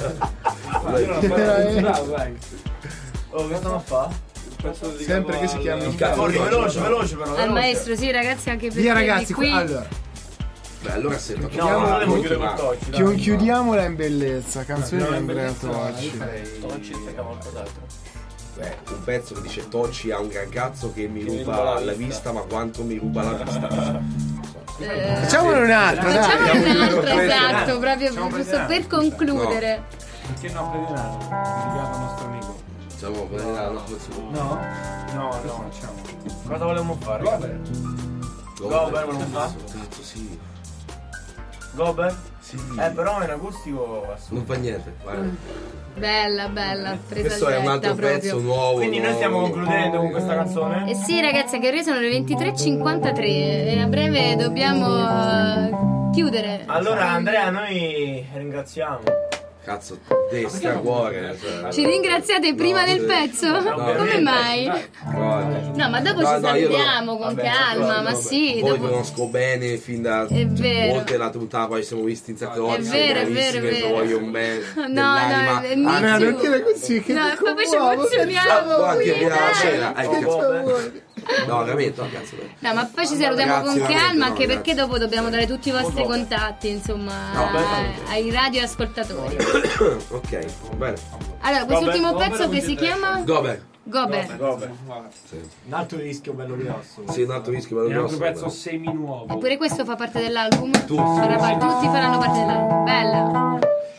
Oh, che stiamo a fare? Sempre che si chiami il cazzo. Corri, veloce, veloce però. Al veloce. maestro, sì, ragazzi, anche perché Via ragazzi, qui. allora, Beh, allora se No, Chiudiamo- non volevo chiudere ma- con Tocci. dai. chi- chiudiamola in bellezza, canzone di No, Andrea in bellezza, Tocci. io farei- Tocci aspetta qualcos'altro. Beh, un pezzo che dice Tocci ha un ragazzo che mi Che mi ruba ruba la la vista. vista, ma quanto mi ruba la vista. Eh, Facciamone un'altra, Facciamo dai. un'altra, esatto, Facciamo proprio giusto per concludere. Perché no, Ferdinando? Dedicato al nostro amico. Diciamo, no, no, No? No, no, facciamo. Cosa volevamo fare? Gober. Gober volevamo fare? Cazzo, sì. Gober? Sì. Eh, però è un acustico assurdo. Non fa niente, guarda. Bella, bella, presa Questo è un altro proprio. pezzo nuovo. Quindi noi stiamo concludendo con questa canzone? Eh sì ragazzi, anche ore sono le ventitré e cinquantatré e a breve dobbiamo uh, chiudere. Allora Andrea, noi ringraziamo. Cazzo, dei stracuore. Cioè. Ci ringraziate prima no, del sì. pezzo? No, Come mai? No, No, ma dopo no, ci no, salutiamo io con vabbè, calma, no, ma vabbè. sì. Poi dopo... conosco bene fin da È vero. molte la puntata, poi ci siamo visti in sacco di volte. È vero, è siamo vero, è bravissimi, vero. voglio un bene. No, dell'anima. no, è Ah, no, Nizu. non dire così, che No, mi proprio ci commuovo. emozioniamo. Ah, anche qui, prima della dai. cena. Hai Che capito? favore. No, veramente, no, cazzo. No, ma poi ci salutiamo Ragazzi, con veramente, calma, no, anche grazie. perché dopo dobbiamo dare tutti i vostri contatti, insomma, No, beh, a- ai radioascoltatori. Ok, bene. Allora, quest'ultimo Gober, pezzo Gober che si chiama Gober. Gober. Gober. Sì. Un altro rischio bello grosso. Sì, un altro rischio bello È un altro grosso, pezzo vabbè. semi nuovo. Eppure questo fa parte dell'album? Tutti. Farà parte- tutti faranno parte dell'album. Bella.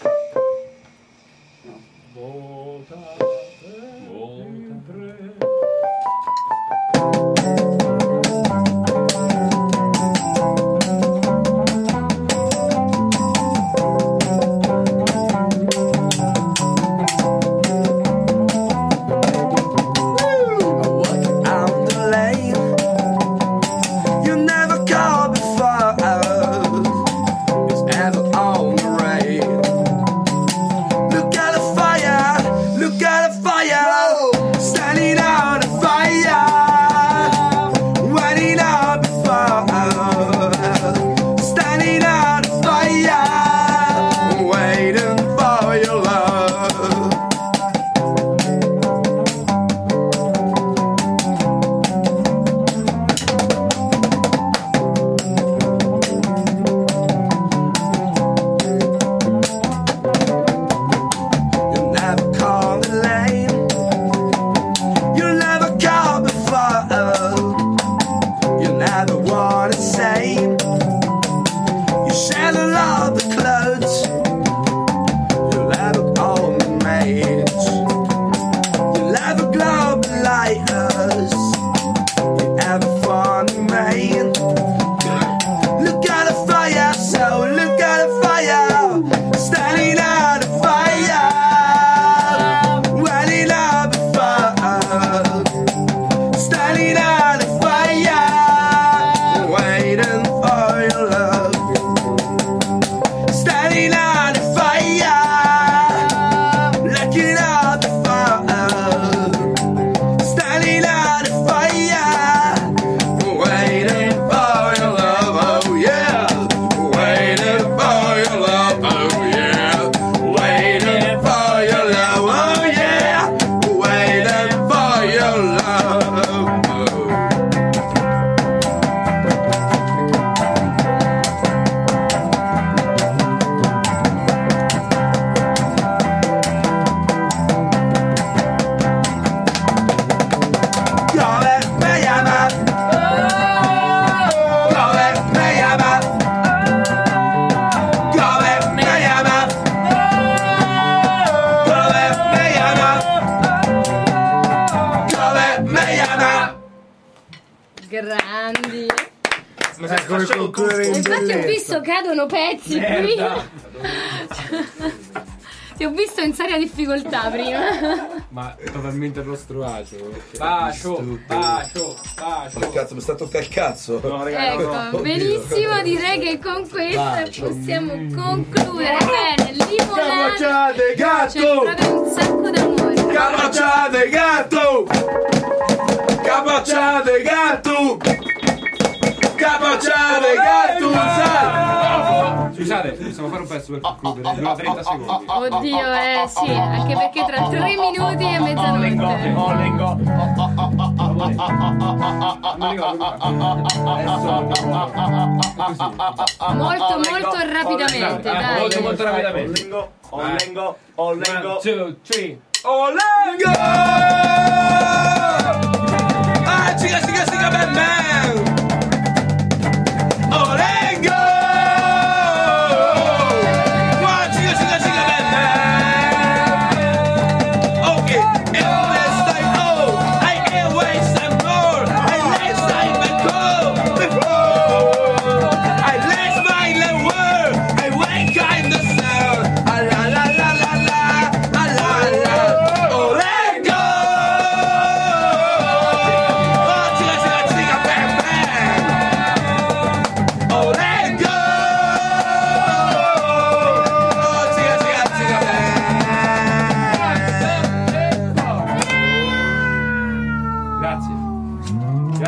On the lane, you never called before. It's ever on the rain. Look at the fire, look at the fire, standing on the fire, waiting on before, standing on the fire, waiting for your love. You never call the lane. You never call before. You never wanna say. You shed all the clothes. You never all the maids. You never globalize us. You ever funny man. Look at the fire, so look at the fire. Standing on the fire, waiting up before, standing on the fire, waiting for your love, standing on the fire, looking up the fire, standing on the fire, waiting for your love, oh yeah, waiting for your love, oh yeah, waiting for your love, oh yeah, waiting for your love. Gober, me llama. Gober, me llama. Gober, me llama. Gober, me llama. Gober, me llama. Grandi. Ma È come concludere in Infatti ho bellezza. visto cadono pezzi Merda. qui. Ti ho visto in seria difficoltà prima. Ma totalmente a nostro agio. Bacio, bacio, bacio. Ma cazzo, mi sta toccando il cazzo. No, raga, no, no. Ecco, Oddio. benissimo, direi che con questa possiamo concludere. Bene, limonata. Capacciate, C'è gatto! proprio un sacco d'amore. Capacciate, gatto! Capacciate, gatto! Capacciate, gatto! Scusate, possiamo fare un pezzo per concludere? Dura trenta secondi. Oddio, eh sì, anche perché tra tre minuti e mezzanotte. Olengo. Molto, molto rapidamente, dai. Molto, molto rapidamente. Olengo, Olengo, Olengo. One, two, three. Olengo! Ah, chica, chica, chica, Batman! Olengo! Ah, chica, chica, chica, Batman! Okay, always like oh, I always am more. I less like before, before. I less my love, I wake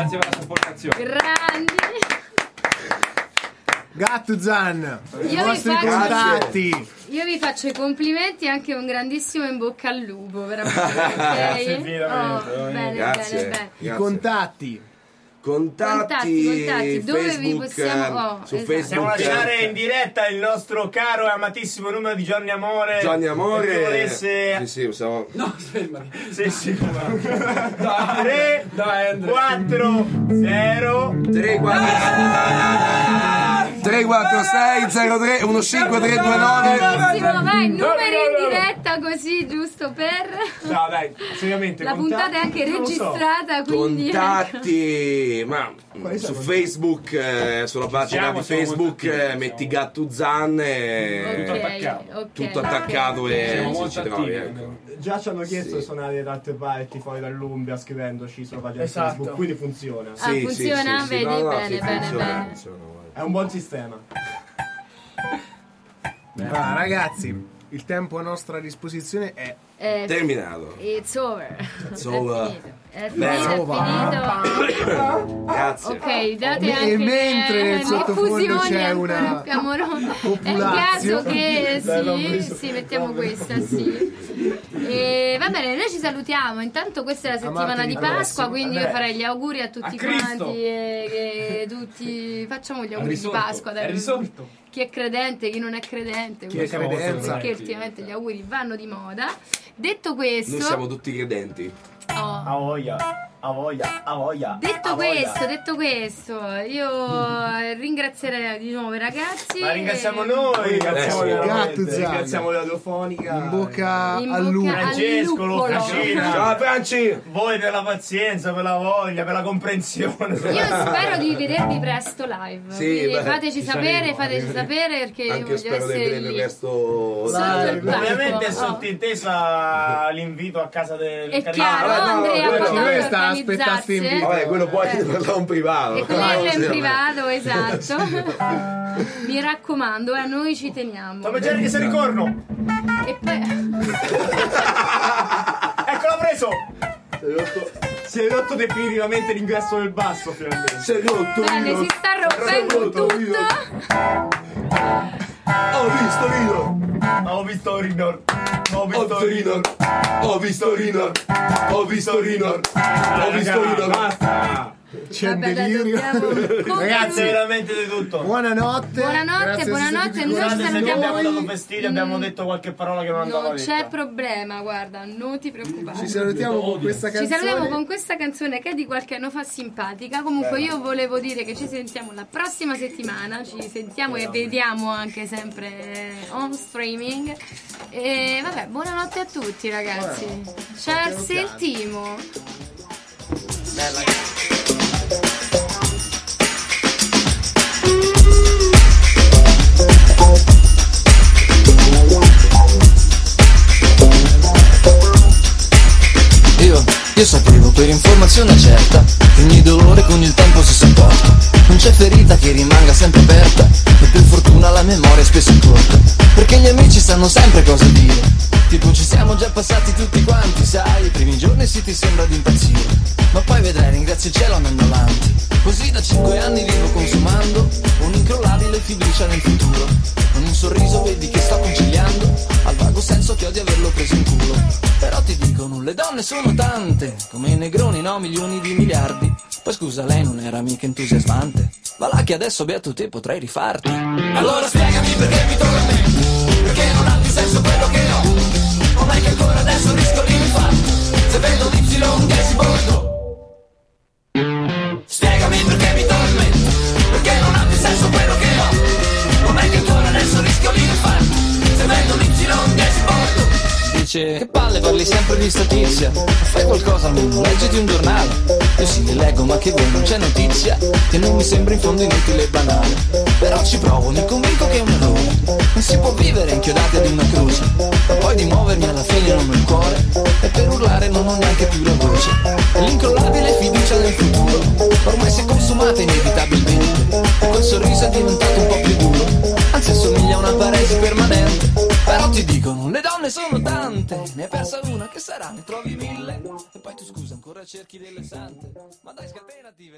Grazie per la supportazione. Grandi. Gattuzan, i Io vi vostri faccio- contatti. Io vi faccio i complimenti e anche un grandissimo in bocca al lupo, veramente. Grazie Ok? infinitamente, Oh, bene, Grazie. bene, bene. I contatti. Contatti, Contatti, contatti, dove vi Facebook, possiamo- oh, su esatto. Possiamo Facebook lasciare in diretta il nostro caro e amatissimo numero di Gianni Amore. Gianni Amore. Se volesse... Sì, sì, possiamo... No, fermati. Sì, sì. Dai, tre, dai, Andrea. quattro, zero, tre, quattro, sei, zero, tre, uno, cinque, tre, due, nove. Benissimo, vai, numeri in diretta così, giusto per... No, dai, seriamente. La contatti- puntata è anche non lo so. registrata, quindi... Contatti, ma Quali su sono? Facebook, eh, sulla pagina Siamo, di siamo Facebook, molto attivi, eh, metti Gattuzan e Ok, ok, tutto attaccato e Siamo ci, molto ci trovi, attivi. ecco. Già ci hanno chiesto Sì. di suonare da altre parti fuori dall'Umbria scrivendoci sulla pagina Esatto. Facebook, quindi funziona. Ah, funziona? Vedi? Bene, bene, funziona, bene. funziona, guarda. È un buon sistema. Ah, ragazzi, il tempo a nostra disposizione è È Terminato. It's over. It's È over. finito. È Bene. finito, è finito. Grazie. Ok, date E anche mentre nel le sottofondo diffusioni c'è ancora una più amorosa. È il populazio. caso che sì, sì, mettiamo questa, sì. E va bene, noi ci salutiamo. Intanto questa è la settimana Amatevi di al Pasqua, prossimo. quindi io Vabbè. farei gli auguri a tutti A Cristo. quanti e, e tutti facciamo gli auguri di risorto, Pasqua, è dai. risorto. Chi è credente, chi non è credente, Chi è quindi- credenza. perché ultimamente gli auguri vanno di moda. Detto questo, Noi siamo tutti credenti. oh, A voglia, a voglia, a voglia. detto a voglia. questo, detto questo, io ringrazierei di nuovo i ragazzi. Ma ringraziamo e- noi, ringraziamo Eh, sì. veramente, Gattuzan. ringraziamo la radiofonica. in bocca In al bocca lupo. al Francesco, luppolo. l'officina. Ciao Franci! Voi per la pazienza, per la voglia, per la comprensione. Io spero di vedervi presto live. Sì, Quindi beh, fateci ci sapere, saremo. fateci sapere perché io Anche voglio spero di essere vedere lì. presto Sotto il palco. Ovviamente è Oh. sottintesa l'invito a casa del È candidato. chiaro, Ah, no, Andrea, quello- quando noi sta organizzarsi, aspettando sti inviti. Vabbè, quello poi Eh. ne parliamo in privato. E quello Ah, è sì, in vabbè. privato, esatto. Mi raccomando, a noi ci teniamo. Sto mangiando che sei di corno. E poi Eccolo preso. Si è rotto definitivamente l'ingresso del basso finalmente. Sei rotto bene, io. si sta rompendo rotto tutto. io. Ho visto Rino. Ho visto Rinor. Ho Ho visto visto Rino. Ho visto Rino. Ho visto Rino. Ho visto Rino. Basta. C'è Vabbè, dai, delirio. dobbiamo- Ragazzi, veramente di tutto. buonanotte. Buonanotte, Grazie di buonanotte, esservi noi ci curati Scusate se vi salutiamo. abbiamo dato fastidio, abbiamo Mm. detto qualche parola che non andava Non detta. c'è problema, guarda, non ti preoccupare. Ci salutiamo con questa Ci canzone. salutiamo con questa canzone che è di qualche anno fa simpatica. Comunque io volevo dire che ci sentiamo la prossima settimana. Ci sentiamo e vediamo anche sempre on streaming. E vabbè, buonanotte a tutti ragazzi. Cheers il Timo. Io, io sapevo per informazione certa che ogni dolore con il tempo si sopporta. Non c'è ferita che rimanga sempre aperta e per fortuna la memoria spesso è corta. Perché gli amici sanno sempre cosa dire. Tipo ci siamo già passati tutti quanti, sai. I primi giorni sì ti sembra di impazzire, ma poi vedrai ringrazia il cielo andando avanti. Così da cinque anni vivo consumando un'incrollabile fiducia nel futuro. Con un sorriso vedi che sto conciliando al vago senso che ho di averlo preso in culo. Però ti dicono le donne sono tante, come i negroni no, milioni di miliardi. Poi scusa lei non era mica entusiasmante. Va là che adesso beato te potrei rifarti. Allora spiegami perché mi tormenti, perché non ha più senso quello che ho. O mai che ancora adesso rischio l'infarto se vedo l'Y che si bordo. Spiegami perché mi tormenti, perché non ha più senso quello che ho. O mai che ancora adesso rischio l'infarto se vedo l'Y che si bordo. Dice che palle parli sempre di statizia, fai qualcosa almeno, leggiti un giornale. Io sì che leggo ma che vuoi non c'è notizia che non mi sembra in fondo inutile e banale. Però ci provo, mi convinco che è un errore, non si può vivere inchiodati ad una croce. Ma poi di muovermi alla fine non ho il cuore e per urlare non ho neanche più la voce. E l'incrollabile fiducia nel futuro ormai si è consumata inevitabilmente e quel sorriso è diventato un po' più duro, anzi assomiglia a una paresi permanente. Però ti dicono le donne sono tante, ne hai persa una che sarà, ne trovi mille. E poi tu scusa ancora cerchi delle sante, ma dai scatenati.